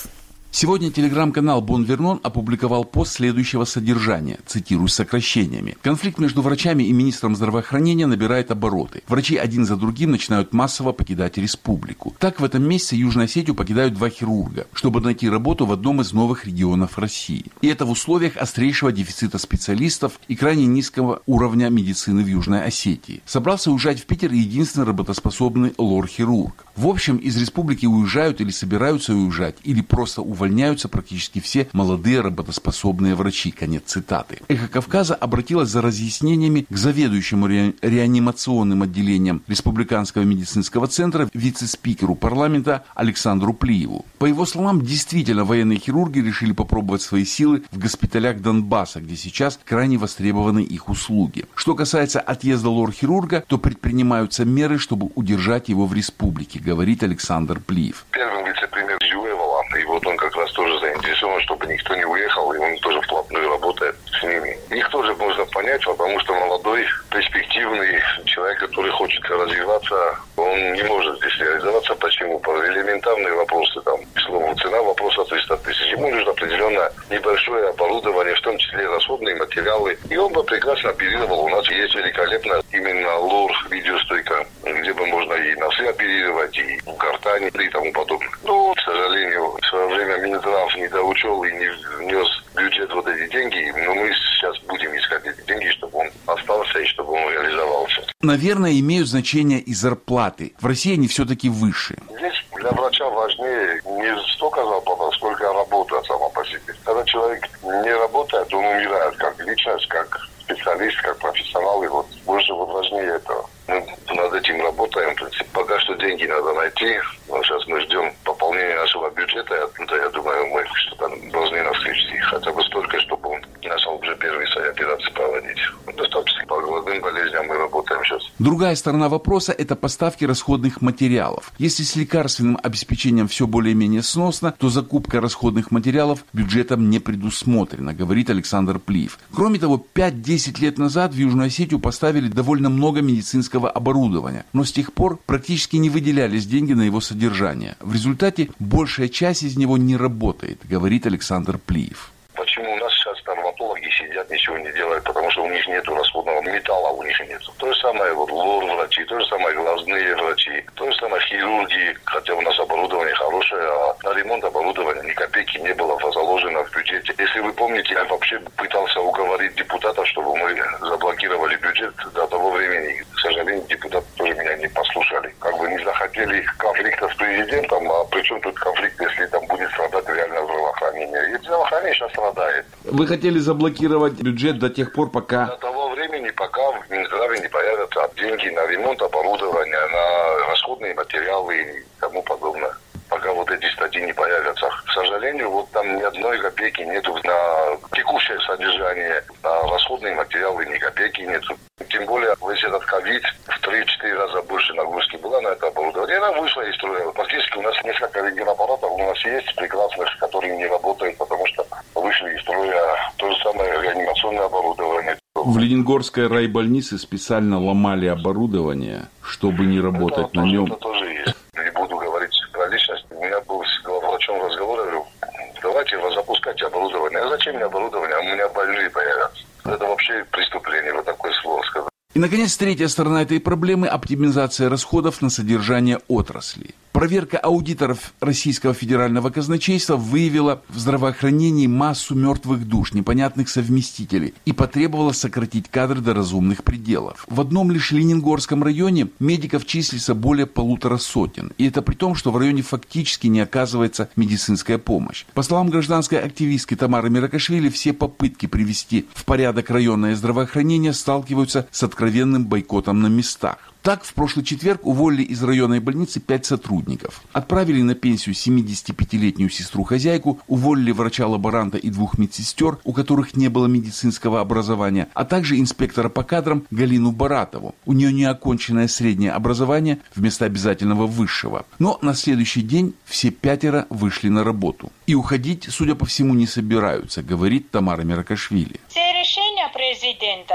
Сегодня телеграм-канал Бон Вернон опубликовал пост следующего содержания, цитирую с сокращениями. Конфликт между врачами и министром здравоохранения набирает обороты. Врачи один за другим начинают массово покидать республику. Так, в этом месяце Южную Осетию покидают два хирурга, чтобы найти работу в одном из новых регионов России. И это в условиях острейшего дефицита специалистов и крайне низкого уровня медицины в Южной Осетии. Собрался уезжать в Питер единственный работоспособный лор-хирург. В общем, из республики уезжают или собираются уезжать, или просто увольняются практически все молодые работоспособные врачи. Конец цитаты. «Эхо Кавказа» обратилась за разъяснениями к заведующему ре... реанимационным отделением Республиканского медицинского центра вице-спикеру парламента Александру Плиеву. По его словам, действительно военные хирурги решили попробовать свои силы в госпиталях Донбасса, где сейчас крайне востребованы их услуги. Что касается отъезда лор-хирурга, то предпринимаются меры, чтобы удержать его в республике, говорит Александр Плиев. Первым вице-премьер Жуевала, и вот он как раз тоже заинтересован, чтобы никто не уехал, и он тоже вплотную работает с ними. Их тоже можно понять, потому что молодой, перспективный человек, который хочет развиваться, он не может здесь реализоваться. Почему? По элементарные вопросы, там, слово, цена вопроса триста тысяч. Ему нужно определенно небольшое оборудование, в том числе расходные материалы. И он бы прекрасно оперировал. У нас есть великолепно именно лор видеостойка, где бы можно и носы оперировать, и в гортани, и тому подобное. Но, к сожалению, в свое время Минздрав не доучел и не внес в бюджет вот эти деньги. Но мы сейчас будем искать эти деньги, чтобы он остался и чтобы он реализовался. Наверное, имеют значение и зарплаты. В России они все-таки выше. Здесь для врача важнее не столько зарплата, сколько работа сама по себе. Когда человек не работает, он умирает как личность, как специалист, как профессионал. И вот больше вот важнее этого. Мы над этим работаем. В принципе, пока что деньги надо найти. Но сейчас мы ждем пополнения нашего бюджета. Я думаю, мы что-то должны навстречу хотя бы столько, чтобы он начал уже первые свои операции проводить. Достаточно по главным болезням мы работаем сейчас. Другая сторона вопроса – это поставки расходных материалов. Если с лекарственным обеспечением все более-менее сносно, то закупка расходных материалов бюджетом не предусмотрена, говорит Александр Плиев. Кроме того, пять-десять лет назад в Южную Осетию поставили довольно много медицинского оборудования, но с тех пор практически не выделялись деньги на его содержание. В результате большая часть из него не работает, говорит Александр Плиев. Почему у нас сейчас травматологи сидят, ничего не делают? Потому что у них нет расходного металла, у них нет. То же самое вот лор-врачи, то же самое глазные врачи, то же самое хирурги, хотя у нас оборудование хорошее, а на ремонт оборудования ни копейки не было заложено в бюджете. Если вы помните, я вообще пытался уговорить депутатов, чтобы мы заблокировали бюджет до того времени. К сожалению, депутаты тоже меня не послушали. Как бы не захотели конфликта с президентом, а при чем тут конфликт, если там будет страдать реально здравоохранение? И здравоохранение сейчас страдает. Вы хотели заблокировать бюджет до тех пор, пока... До того времени, пока в Минздраве не появятся деньги на ремонт оборудования, на расходные материалы и тому подобное. Пока вот эти статьи не появятся. К сожалению, вот там ни одной копейки нету на текущее содержание, на расходные материалы ни копейки нету. Тем более, весь этот ковид в три-четыре раза больше нагрузки была на это оборудование. Она вышла из строя. Фактически у нас несколько рентгенаппаратов у нас есть прекрасных, которые не работают, потому что вышли из строя. То же самое реанимационное оборудование. В Ленингорской райбольнице специально ломали оборудование, чтобы не работать это на тоже, нем. Это тоже есть. Не буду говорить про личность. У меня был с главврачом разговор, я говорю, давайте запускайте оборудование. А зачем мне оборудование? У меня больные появятся. Это вообще преступление, вот такое слово сказать. И, наконец, третья сторона этой проблемы – оптимизация расходов на содержание отрасли. Проверка аудиторов Российского федерального казначейства выявила в здравоохранении массу мертвых душ, непонятных совместителей и потребовала сократить кадры до разумных пределов. В одном лишь Ленингорском районе медиков числится более полутора сотен. И это при том, что в районе фактически не оказывается медицинская помощь. По словам гражданской активистки Тамары Миракашвили, все попытки привести в порядок районное здравоохранение сталкиваются с откровенным бойкотом на местах. Так, в прошлый четверг уволили из районной больницы пять сотрудников. Отправили на пенсию семидесятипятилетнюю сестру-хозяйку, уволили врача-лаборанта и двух медсестер, у которых не было медицинского образования, а также инспектора по кадрам Галину Баратову. У нее неоконченное среднее образование вместо обязательного высшего. Но на следующий день все пятеро вышли на работу. И уходить, судя по всему, не собираются, говорит Тамара Миракашвили. Все решения президента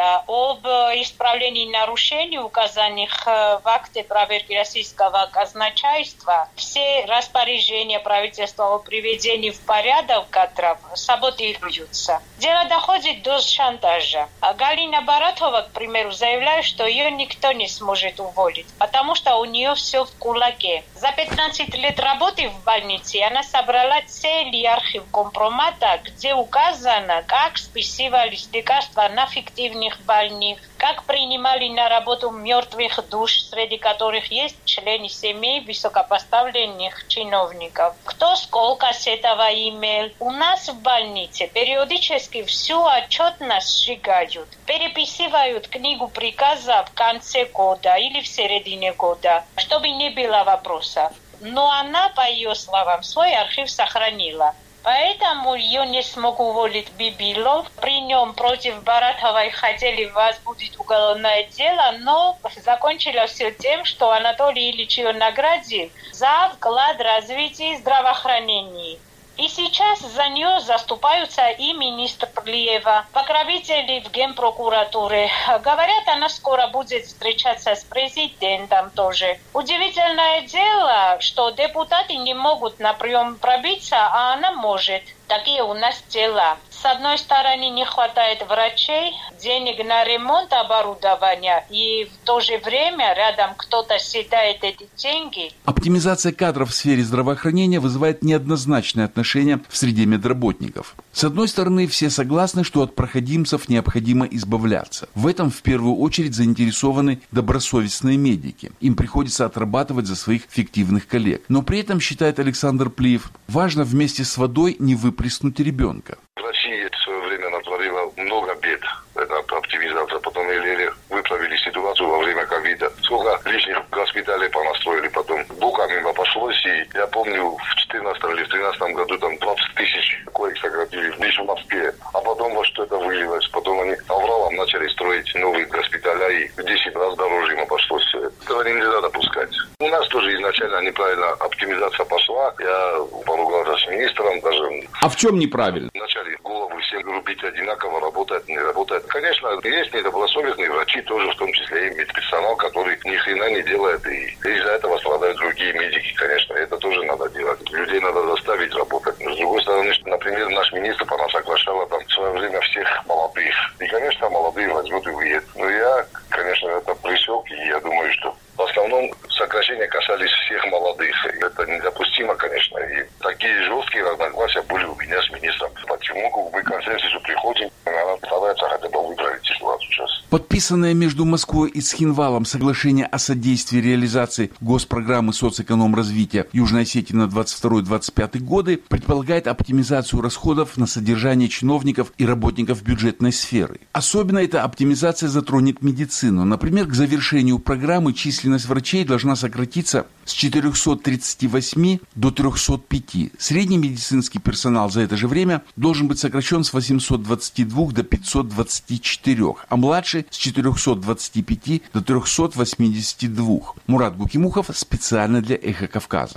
об исправлении нарушений, указанных в акте проверки российского казначейства. Все распоряжения правительства о приведении в порядок кадров саботируются. Дело доходит до шантажа. Галина Баратова, к примеру, заявляет, что ее никто не сможет уволить, потому что у нее все в кулаке. За пятнадцать лет работы в больнице она собрала целый архив компромата, где указано, как списывались лекарства на фиктивных больных, как принимали на работу мертвых душ, среди которых есть члены семей высокопоставленных чиновников. Кто сколько с этого имел? У нас в больнице периодически всю отчетность сжигают, переписывают книгу приказа в конце года или в середине года, чтобы не было вопросов. Но она, по ее словам, свой архив сохранила. Поэтому ее не смог уволить Бибилов. При нем против Баратовой хотели возбудить уголовное дело, но закончилось все тем, что Анатолий Ильич ее наградил за вклад в развитие здравоохранения. И сейчас за нее заступаются и министр Плиева, покровители в Генпрокуратуре. Говорят, она скоро будет встречаться с президентом тоже. Удивительное дело, что депутаты не могут на прием пробиться, а она может. Такие у нас дела. С одной стороны, не хватает врачей, денег на ремонт оборудования, и в то же время рядом кто-то съедает эти деньги. Оптимизация кадров в сфере здравоохранения вызывает неоднозначное отношение в среде медработников. С одной стороны, все согласны, что от проходимцев необходимо избавляться. В этом в первую очередь заинтересованы добросовестные медики. Им приходится отрабатывать за своих фиктивных коллег. Но при этом, считает Александр Плиев, важно вместе с водой не выплеснуть ребенка. Россия в свое время натворила много бед. Это оптимизация. Потом еле выправили ситуацию во время ковида. Сколько лишних госпиталей понастроили потом. Боком им обошлось. И я помню, в четырнадцатом или в тринадцатом году там двадцать тысяч коек сократили лишь в Москве. А потом во что это вылилось. Потом они авралом начали строить новые госпиталя. И в десять раз дороже им обошлось все это. Этого нельзя допускать. У нас тоже изначально неправильно оптимизация пошла. Я поругался с министром даже. А в чем неправильно? Начали голову всем рубить одинаково, работает, не работает. Конечно, есть недобросовестные врачи тоже, в том числе и медперсонал, который ни хрена не делает. И из-за этого страдают другие медики, конечно. Это тоже надо делать. Людей надо заставить работать. Но с другой стороны, например, наш министр по нам соглашал там в свое время всех молодых. И, конечно, молодые возьмут и уедут. Но я, конечно, это пресек, и я думаю, что в основном сокращения касались всех молодых. Это недопустимо, конечно. И такие жесткие разногласия были у меня с министром. Почему мы к консенсусу приходим, она старается хотя бы выправить ситуацию сейчас. Подписанное между Москвой и Цхинвалом соглашение о содействии реализации госпрограммы соцэкономразвития Южной Осетии на двадцать второй — двадцать пятый годы предполагает оптимизацию расходов на содержание чиновников и работников бюджетной сферы. Особенно эта оптимизация затронет медицину. Например, к завершению программы численность врачей должна сократиться с четырехсот тридцати восьми до трехсот пяти. Средний медицинский персонал за это же время должен быть сокращен с восьмисот двадцати двух до пятисот двадцати четырёх, а младший с четырехсот двадцати пяти до трехсот восьмидесяти двух. Мурат Гукимухов специально для «Эхо Кавказа».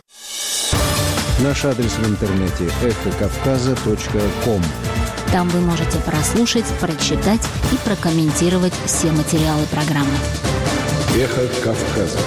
Наш адрес в интернете эхо кавказа точка ком. Там вы можете прослушать, прочитать и прокомментировать все материалы программы. «Эхо Кавказа».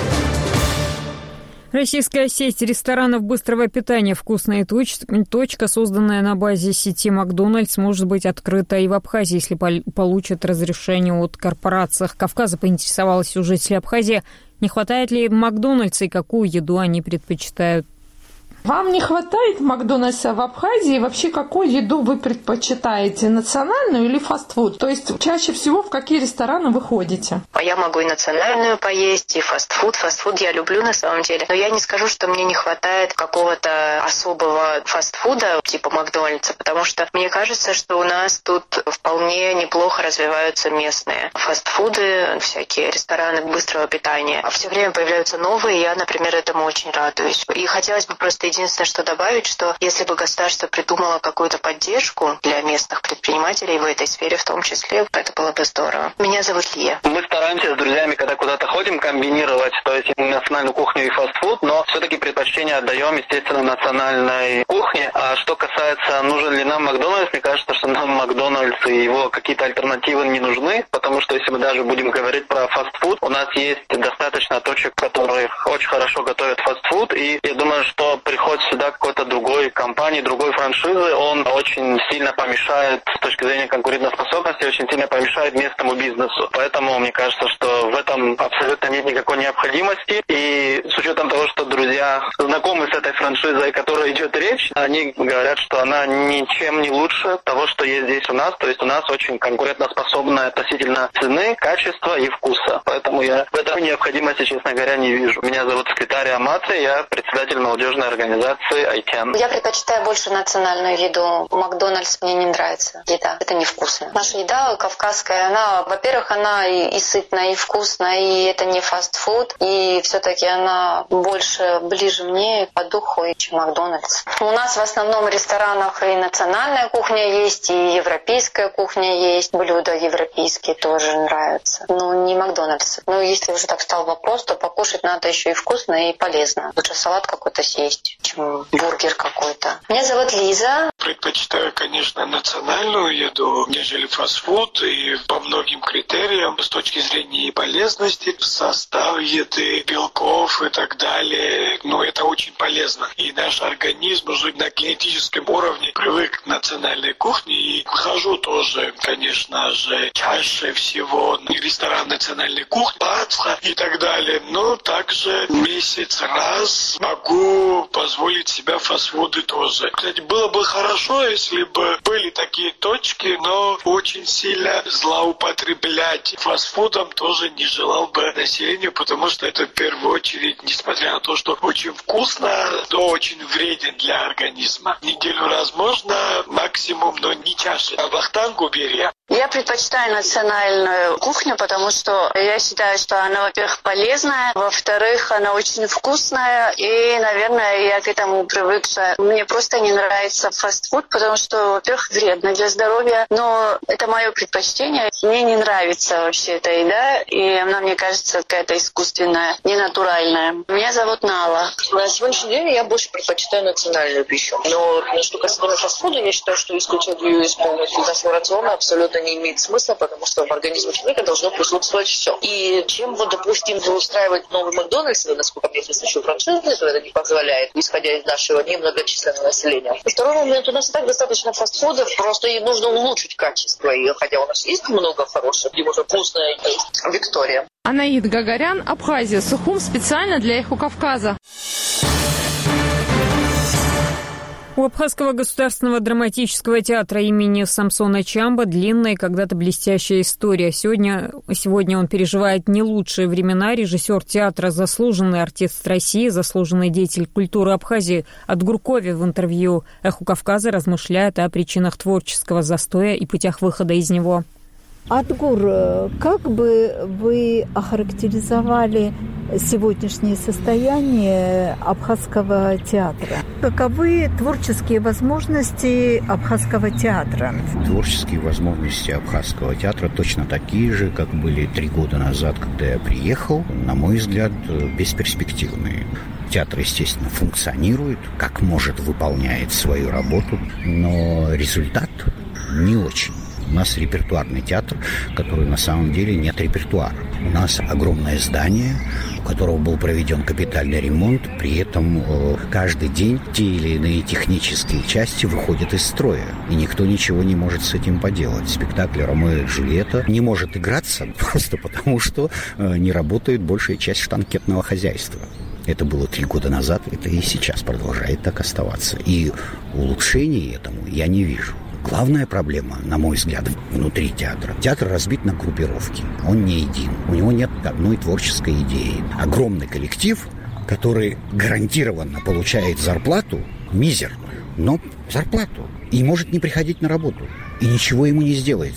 Российская сеть ресторанов быстрого питания «Вкусная точка», созданная на базе сети «Макдональдс», может быть открыта и в Абхазии, если получат разрешение от корпораций Кавказа. Поинтересовалась у жителей Абхазии, не хватает ли «Макдональдса» и какую еду они предпочитают. Вам не хватает Макдональдса в Абхазии? Вообще, какую еду вы предпочитаете? Национальную или фастфуд? То есть, чаще всего в какие рестораны вы ходите? Я могу и национальную поесть, и фастфуд. Фастфуд я люблю на самом деле. Но я не скажу, что мне не хватает какого-то особого фастфуда типа Макдональдса, потому что мне кажется, что у нас тут вполне неплохо развиваются местные фастфуды, всякие рестораны быстрого питания. А все время появляются новые, и я, например, этому очень радуюсь. И хотелось бы просто единственное, что добавить, что если бы государство придумало какую-то поддержку для местных предпринимателей в этой сфере в том числе, это было бы здорово. Меня зовут Лия. Мы стараемся с друзьями, когда куда-то ходим, комбинировать, то есть национальную кухню и фастфуд, но все-таки предпочтение отдаем, естественно, национальной кухне. А что касается, нужен ли нам Макдональдс, мне кажется, что нам Макдональдс и его какие-то альтернативы не нужны, потому что если мы даже будем говорить про фастфуд, у нас есть достаточно точек, которые очень хорошо готовят фастфуд, и я думаю, что приход сюда какой-то другой компании, другой франшизы, он очень сильно помешает с точки зрения конкурентоспособности, очень сильно помешает местному бизнесу. Поэтому мне кажется, что в этом абсолютно нет никакой необходимости. И с учетом того, что друзья знакомы с этой франшизой, о которой идет речь, они говорят, что она ничем не лучше того, что есть здесь у нас. То есть у нас очень конкурентоспособная относительно цены, качества и вкуса. Поэтому я в этом необходимости, честно говоря, не вижу. Меня зовут Сквитария Амаци, я председатель молодежной организации «Айтян». Я предпочитаю больше национальную еду. Макдональдс мне не нравится. Еда. Это невкусно. Наша еда кавказская, она, во-первых, она и, и сытная, и вкусная, и это не фастфуд, и все-таки она больше, ближе мне по духу, чем Макдональдс. У нас в основном в ресторанах и национальная кухня есть, и европейская кухня есть. Блюда европейские тоже нравятся. Но не Макдональдс. Ну, если уже так стал вопрос, то покушать надо еще и вкусно, и полезно. Лучше салат какой-то съесть, чем бургер какой-то. Меня зовут Лиза. Предпочитаю, конечно, национальную еду, нежели фастфуд, и по многим критериям, с точки зрения и полезности, состав еды, белков и так далее. Ну, это очень полезно. И наш организм уже на генетическом уровне привык к национальной кухне, и хожу тоже, конечно же, чаще всего в ресторан национальной кухни, Пасха и так далее. Но также месяц раз могу позволить себе фастфуды тоже. Кстати, было бы хорошо, если бы были такие точки, но очень сильно злоупотреблять фастфудом тоже не желал бы населению, потому что это в первую очередь, несмотря на то, что очень вкусно, то очень вреден для организма. Неделю раз можно, максимум, но не чаще. А Вахтанг убери. Я предпочитаю национальную кухню, потому что я считаю, что она, во-первых, полезная, во-вторых, она очень вкусная, и, наверное, я к этому привыкла. Мне просто не нравится фастфуд, потому что, во-первых, вредно для здоровья, но это мое предпочтение. Мне не нравится вообще эта еда, и она, мне кажется, какая-то искусственная, ненатуральная. Меня зовут Нала. На сегодняшний день я больше предпочитаю национальную пищу. Но что касается фастфуда, я считаю, что исключать ее из полностью нашего рациона абсолютно не имеет смысла, потому что в организме человека должно присутствовать все. И чем, вот, допустим, устраивать новый Макдональдс, насколько мне известно, еще франшизы, то это не позволяет, исходя из нашего немногочисленного населения. И второй момент, у нас и так достаточно фастфудов, просто и нужно улучшить качество. И хотя у нас есть много хороших, где можно вкусно есть. Виктория. Анаид Гагарян, Абхазия, Сухум, специально для «Эхо Кавказа». У Абхазского государственного драматического театра имени Самсона Чамба длинная и когда-то блестящая история. Сегодня, сегодня он переживает не лучшие времена. Режиссер театра, заслуженный артист России, заслуженный деятель культуры Абхазии От Гуркови в интервью «Эху Кавказа» размышляет о причинах творческого застоя и путях выхода из него. Атгур, как бы вы охарактеризовали сегодняшнее состояние Абхазского театра? Каковы творческие возможности Абхазского театра? Творческие возможности Абхазского театра точно такие же, как были три года назад, когда я приехал. На мой взгляд, бесперспективные. Театр, естественно, функционирует, как может, выполняет свою работу, но результат не очень. У нас репертуарный театр, который на самом деле нет репертуара. У нас огромное здание, у которого был проведен капитальный ремонт, при этом э, каждый день те или иные технические части выходят из строя, и никто ничего не может с этим поделать. Спектакль «Ромео и Джульетта» не может играться просто потому, что э, не работает большая часть штанкетного хозяйства. Это было три года назад, это и сейчас продолжает так оставаться. И улучшений этому я не вижу. Главная проблема, на мой взгляд, внутри театра. Театр разбит на группировки. Он не един. У него нет одной творческой идеи. Огромный коллектив, который гарантированно получает зарплату, мизерную, но зарплату. И может не приходить на работу. И ничего ему не сделается.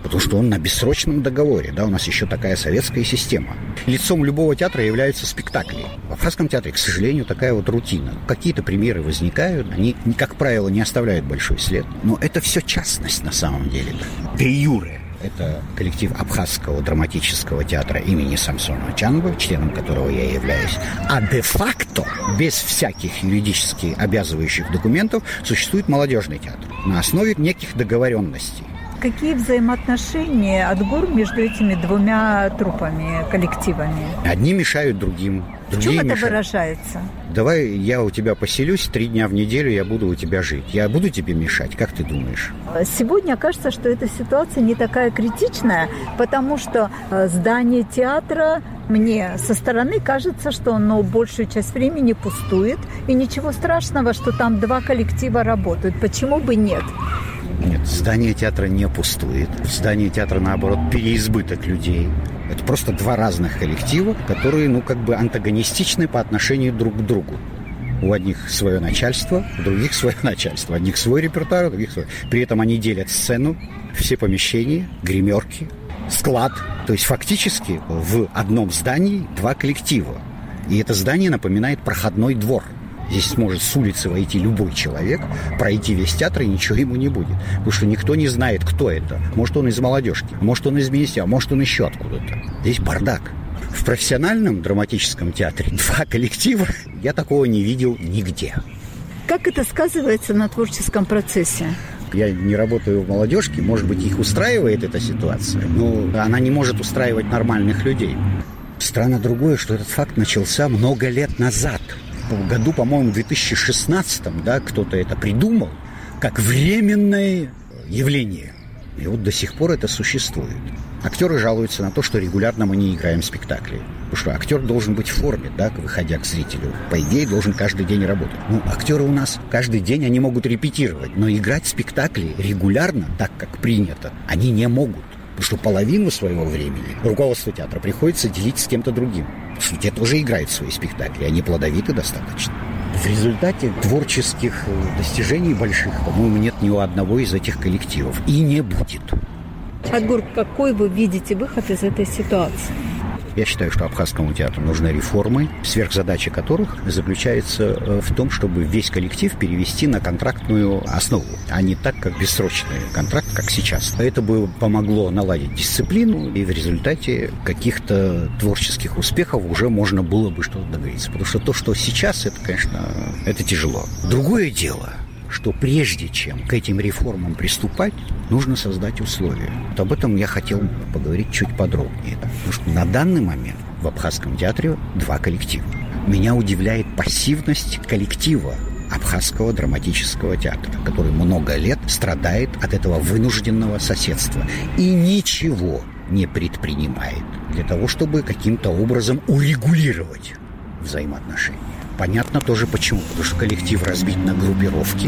потому что он на бессрочном договоре. Да, у нас еще такая советская система. Лицом любого театра являются спектакли. В Абхазском театре, к сожалению, такая вот рутина. Какие-то примеры возникают, они, как правило, не оставляют большой след. Но это все частность на самом деле. Де юре. Это коллектив Абхазского драматического театра имени Самсона Чанба, членом которого я являюсь. А де-факто, без всяких юридически обязывающих документов, существует молодежный театр на основе неких договоренностей. Какие взаимоотношения, Адгур, между этими двумя труппами, коллективами? Одни мешают другим. В чем это мешают. Выражается? Давай я у тебя поселюсь, три дня в неделю я буду у тебя жить. Я буду тебе мешать, как ты думаешь? Сегодня кажется, что эта ситуация не такая критичная, потому что здание театра, мне со стороны кажется, что оно большую часть времени пустует, и ничего страшного, что там два коллектива работают. Почему бы нет? Нет, здание театра не пустует. В здании театра, наоборот, переизбыток людей. Это просто два разных коллектива, которые, ну, как бы антагонистичны по отношению друг к другу. У одних свое начальство, у других свое начальство. У одних свой репертуар, у других свой. При этом они делят сцену, все помещения, гримерки, склад. То есть фактически в одном здании два коллектива. И это здание напоминает проходной двор. Здесь сможет с улицы войти любой человек, пройти весь театр, и ничего ему не будет. Потому что никто не знает, кто это. Может, он из молодежки, может, он из министерства, может, он еще откуда-то. Здесь бардак. В профессиональном драматическом театре два коллектива, я такого не видел нигде. Как это сказывается на творческом процессе? Я не работаю в молодежке, может быть, их устраивает эта ситуация, но она не может устраивать нормальных людей. Странно другое, что этот факт начался много лет назад. В году, по-моему, в две тысячи шестнадцатом, да, кто-то это придумал как временное явление. И вот до сих пор это существует. Актеры жалуются на то, что регулярно мы не играем спектакли. Потому что актер должен быть в форме, да, выходя к зрителю. По идее, должен каждый день работать. Ну, актеры у нас каждый день, они могут репетировать. Но играть спектакли регулярно, так как принято, они не могут. Потому что половину своего времени руководство театра приходится делить с кем-то другим. Потому что те тоже играют свои спектакли, они плодовиты достаточно. В результате творческих достижений больших, по-моему, нет ни у одного из этих коллективов. И не будет. Адгур, какой вы видите выход из этой ситуации? Я считаю, что Абхазскому театру нужны реформы, сверхзадача которых заключается в том, чтобы весь коллектив перевести на контрактную основу, а не так, как бессрочный контракт, как сейчас. Это бы помогло наладить дисциплину, и в результате каких-то творческих успехов уже можно было бы что-то договориться. Потому что то, что сейчас, это, конечно, это тяжело. Другое дело, что прежде чем к этим реформам приступать, нужно создать условия. Вот об этом я хотел поговорить чуть подробнее. Потому что на данный момент в Абхазском театре два коллектива. Меня удивляет пассивность коллектива Абхазского драматического театра, который много лет страдает от этого вынужденного соседства и ничего не предпринимает для того, чтобы каким-то образом урегулировать взаимоотношения. Понятно тоже почему. Потому что коллектив разбит на группировки,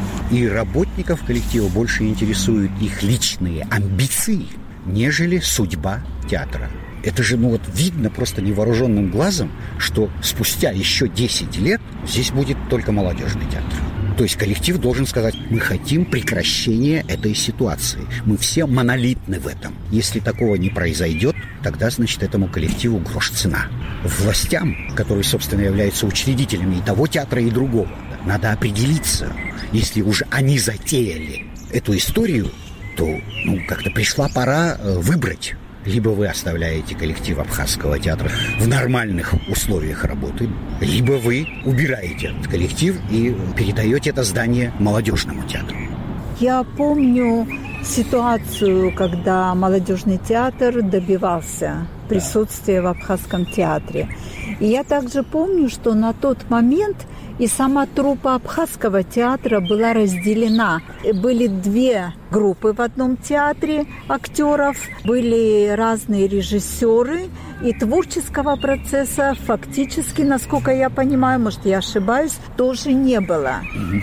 и работников коллектива больше интересуют их личные амбиции, нежели судьба театра. Это же, ну вот, видно просто невооруженным глазом, что спустя еще десять лет здесь будет только молодежный театр. То есть коллектив должен сказать: мы хотим прекращения этой ситуации. Мы все монолитны в этом. Если такого не произойдет, тогда, значит, этому коллективу грош цена. Властям, которые, собственно, являются учредителями и того театра, и другого, надо определиться. Если уже они затеяли эту историю, то, ну, как-то пришла пора выбрать. Либо вы оставляете коллектив Абхазского театра в нормальных условиях работы, либо вы убираете этот коллектив и передаете это здание молодежному театру. Я помню ситуацию, когда молодежный театр добивался присутствия в Абхазском театре. И я также помню, что на тот момент и сама труппа Абхазского театра была разделена. Были две группы в одном театре актеров, были разные режиссеры, и творческого процесса фактически, насколько я понимаю, может, я ошибаюсь, тоже не было.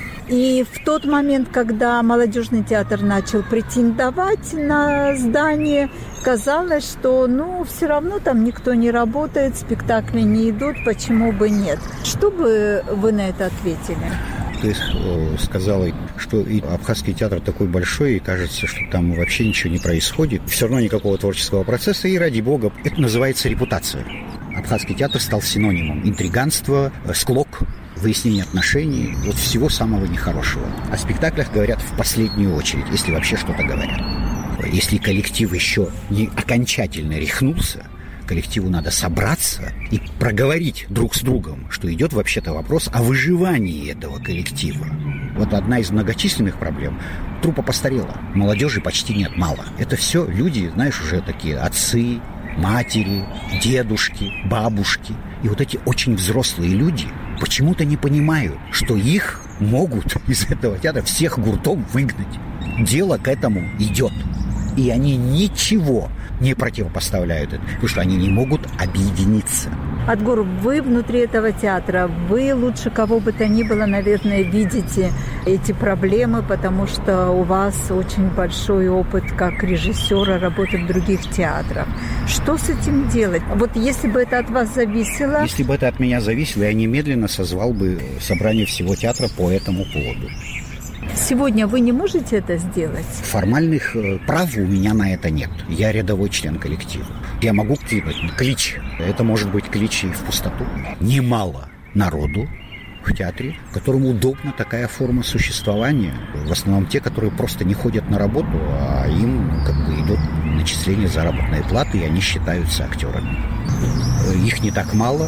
И в тот момент, когда молодежный театр начал претендовать на здание, казалось, что, ну, все равно там никто не работает, спектакли не идут, почему бы нет? Что бы вы на это ответили? ты сказала, что и Абхазский театр такой большой, и кажется, что там вообще ничего не происходит. Все равно никакого творческого процесса, и ради бога, это называется репутация. Абхазский театр стал синонимом интриганства, склок, выяснение отношений, вот всего самого нехорошего. О спектаклях говорят в последнюю очередь, если вообще что-то говорят. Если коллектив еще не окончательно рехнулся, коллективу надо собраться и проговорить друг с другом, что идет вообще-то вопрос о выживании этого коллектива. Вот одна из многочисленных проблем. Труппа постарела, молодежи почти нет, мало. Это все люди, знаешь, уже такие отцы, матери, дедушки, бабушки. И вот эти очень взрослые люди почему-то не понимают, что их могут из этого театра всех гуртом выгнать. Дело к этому идет. И они ничего не противопоставляют это, потому что они не могут объединиться. Адгур, вы внутри этого театра, вы лучше кого бы то ни было, наверное, видите эти проблемы, потому что у вас очень большой опыт как режиссера работы в других театрах. Что с этим делать? Вот если бы это от вас зависело... Если бы это от меня зависело, я немедленно созвал бы собрание всего театра по этому поводу. Сегодня вы не можете это сделать? Формальных э, прав у меня на это нет. Я рядовой член коллектива. Я могу кликнуть клич. Это может быть клич и в пустоту. Немало народу в театре, которому удобна такая форма существования. В основном те, которые просто не ходят на работу, а им ну, как бы идет начисление заработной платы, и они считаются актерами. Их не так мало,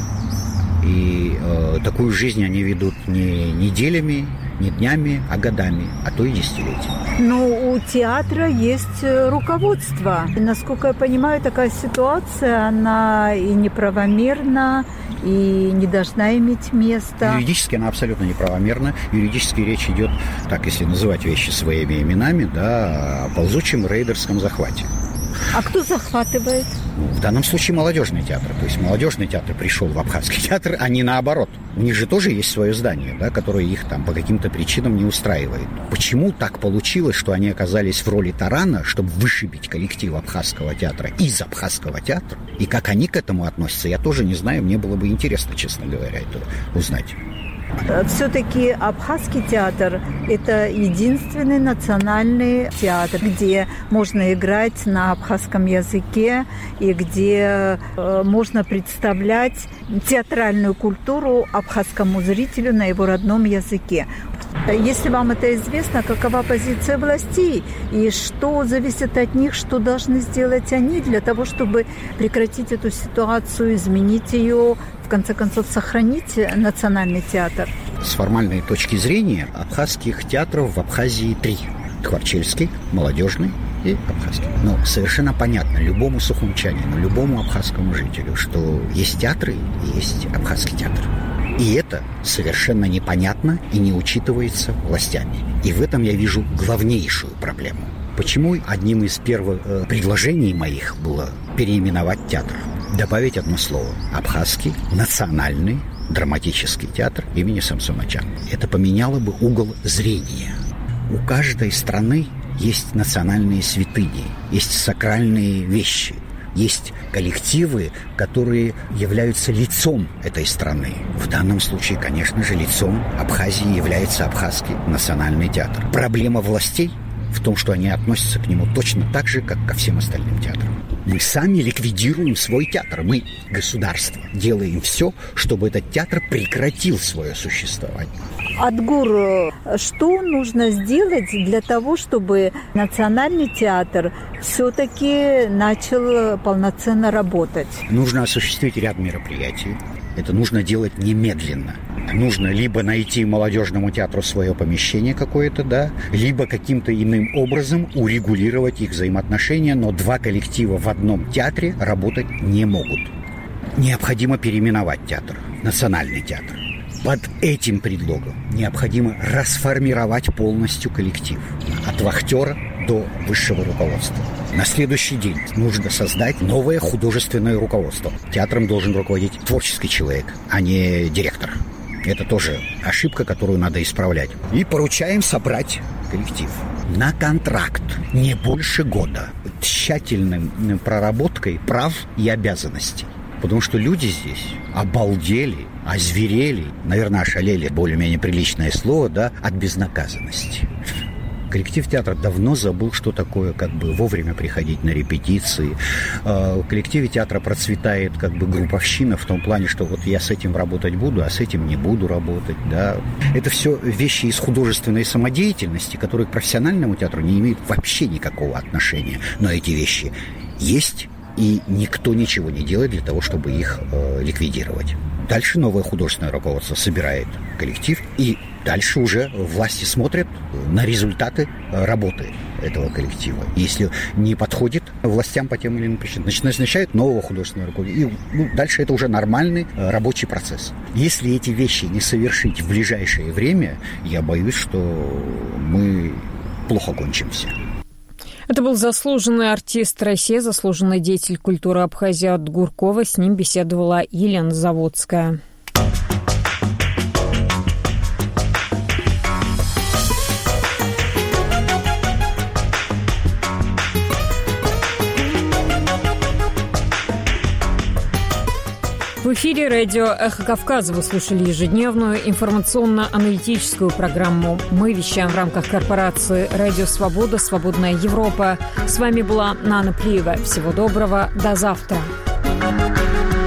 и э, такую жизнь они ведут не неделями, не днями, а годами, а то и десятилетиями. Но у театра есть руководство. И, насколько я понимаю, такая ситуация, она и неправомерна, и не должна иметь места. Юридически она абсолютно неправомерна. Юридически речь идет, так если называть вещи своими именами, да, о ползучем рейдерском захвате. А кто захватывает? Ну, в данном случае молодежный театр. То есть молодежный театр пришел в Абхазский театр, а не наоборот. У них же тоже есть свое здание, да, которое их там по каким-то причинам не устраивает. Почему так получилось, что они оказались в роли тарана, чтобы вышибить коллектив Абхазского театра из Абхазского театра? И как они к этому относятся, я тоже не знаю. Мне было бы интересно, честно говоря, это узнать. Все-таки Абхазский театр – это единственный национальный театр, где можно играть на абхазском языке и где э, можно представлять театральную культуру абхазскому зрителю на его родном языке. Если вам это известно, какова позиция властей и что зависит от них, что должны сделать они для того, чтобы прекратить эту ситуацию, изменить ее, в конце концов, сохранить национальный театр? С формальной точки зрения абхазских театров в Абхазии три. Тхварчельский, молодежный и абхазский. Но совершенно понятно любому сухумчанину, любому абхазскому жителю, что есть театры и есть Абхазский театр. И это совершенно непонятно и не учитывается властями. И в этом я вижу главнейшую проблему. Почему одним из первых э, предложений моих было переименовать театр? Добавить одно слово. Абхазский национальный драматический театр имени Самсона Чана. Это поменяло бы угол зрения. У каждой страны есть национальные святыни, есть сакральные вещи. Есть коллективы, которые являются лицом этой страны. В данном случае, конечно же, лицом Абхазии является Абхазский национальный театр. Проблема властей в том, что они относятся к нему точно так же, как ко всем остальным театрам. Мы сами ликвидируем свой театр. Мы, государство, делаем все, чтобы этот театр прекратил свое существование. Адгур, что нужно сделать для того, чтобы национальный театр все-таки начал полноценно работать? Нужно осуществить ряд мероприятий. Это нужно делать немедленно. Нужно либо найти молодежному театру свое помещение какое-то, да, либо каким-то иным образом урегулировать их взаимоотношения, но два коллектива в одном театре работать не могут. Необходимо переименовать театр, национальный театр. Под этим предлогом необходимо расформировать полностью коллектив. От вахтера до высшего руководства. На следующий день нужно создать новое художественное руководство. Театром должен руководить творческий человек, а не директор. Это тоже ошибка, которую надо исправлять. И поручаем собрать коллектив на контракт не больше года. Тщательной проработкой прав и обязанностей. Потому что люди здесь обалдели, озверели, наверное, ошалели, более-менее приличное слово, да, от безнаказанности. Коллектив театра давно забыл, что такое как бы вовремя приходить на репетиции. В коллективе театра процветает как бы групповщина в том плане, что вот я с этим работать буду, а с этим не буду работать. Да. Это все вещи из художественной самодеятельности, которые к профессиональному театру не имеют вообще никакого отношения. Но эти вещи есть, и никто ничего не делает для того, чтобы их э, ликвидировать. Дальше новое художественное руководство собирает коллектив, и дальше уже власти смотрят на результаты работы этого коллектива. Если не подходит властям по тем или иным причинам, значит, назначают нового художественного руководителя. И ну, дальше это уже нормальный рабочий процесс. Если эти вещи не совершить в ближайшее время, я боюсь, что мы плохо кончимся. Это был заслуженный артист России, заслуженный деятель культуры Абхазии От Гуркова. С ним беседовала Елена Заводская. В эфире радио «Эхо Кавказа» вы слушали ежедневную информационно-аналитическую программу. Мы вещаем в рамках корпорации «Радио Свобода. Свободная Европа». С вами была Нана Плиева. Всего доброго. До завтра.